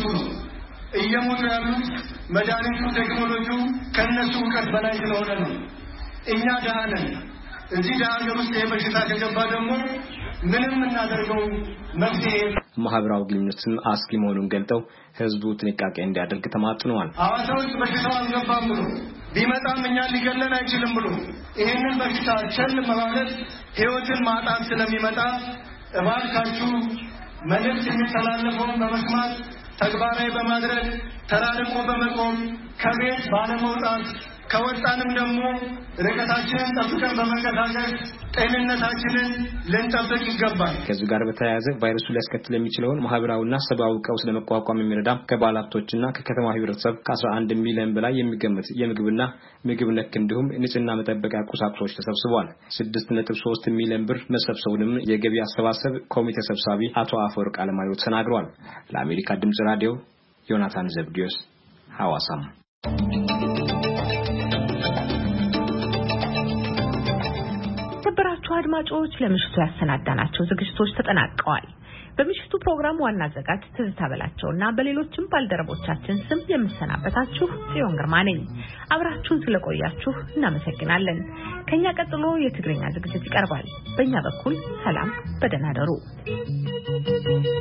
[SPEAKER 9] እየሞቱ ያሉት መድኃኒቱ ቴክኖሎጂው ከነሱ እውቀት በላይ ስለሆነ ነው። እኛ ደሃ ነን። እዚህ ደሃ ሀገር ውስጥ የበሽታ ከገባ ደግሞ ምንም እናደርገው መፍትሄ
[SPEAKER 24] ማህበራዊ ግንኙነትን አስጊ መሆኑን ገልጠው ህዝቡ ጥንቃቄ እንዲያደርግ ተማጽነዋል።
[SPEAKER 9] ሐዋሳ ውስጥ በሽታው አልገባም ብሎ ቢመጣም እኛ ሊገለን አይችልም ብሎ ይህንን በሽታ ቸል ማለት ህይወትን ማጣት ስለሚመጣ እባካችሁ መልእክት የሚተላለፈውን በመስማት ተግባራዊ በማድረግ ተራርቆ በመቆም ከቤት ባለመውጣት ከወጣንም ደግሞ ርቀታችንን ጠብቀን በመንቀሳቀስ ጤንነታችንን ልንጠብቅ ይገባል።
[SPEAKER 24] ከዚህ ጋር በተያያዘ ቫይረሱ ሊያስከትል የሚችለውን ማህበራዊና ሰብአዊ ቀውስ ለመቋቋም የሚረዳ ከባለሀብቶችና ከከተማ ህብረተሰብ ከ11 ሚሊዮን በላይ የሚገመት የምግብና ምግብ ነክ እንዲሁም ንጽህና መጠበቂያ ቁሳቁሶች ተሰብስበዋል። 6.3 ሚሊዮን ብር መሰብሰቡንም የገቢ አሰባሰብ ኮሚቴ ሰብሳቢ አቶ አፈወርቅ አለማየሁ ተናግረዋል። ለአሜሪካ ድምጽ ራዲዮ ዮናታን ዘብዲዮስ ሐዋሳም።
[SPEAKER 1] አድማጮች ለምሽቱ ያሰናዳናቸው ዝግጅቶች ተጠናቀዋል። በምሽቱ ፕሮግራም ዋና አዘጋጅ ትዝታ በላቸውና በሌሎችም ባልደረቦቻችን ስም የምሰናበታችሁ ጽዮን ግርማ ነኝ። አብራችሁን ስለቆያችሁ እናመሰግናለን። ከኛ ቀጥሎ የትግርኛ ዝግጅት ይቀርባል። በእኛ በኩል ሰላም፣ በደህና ደሩ።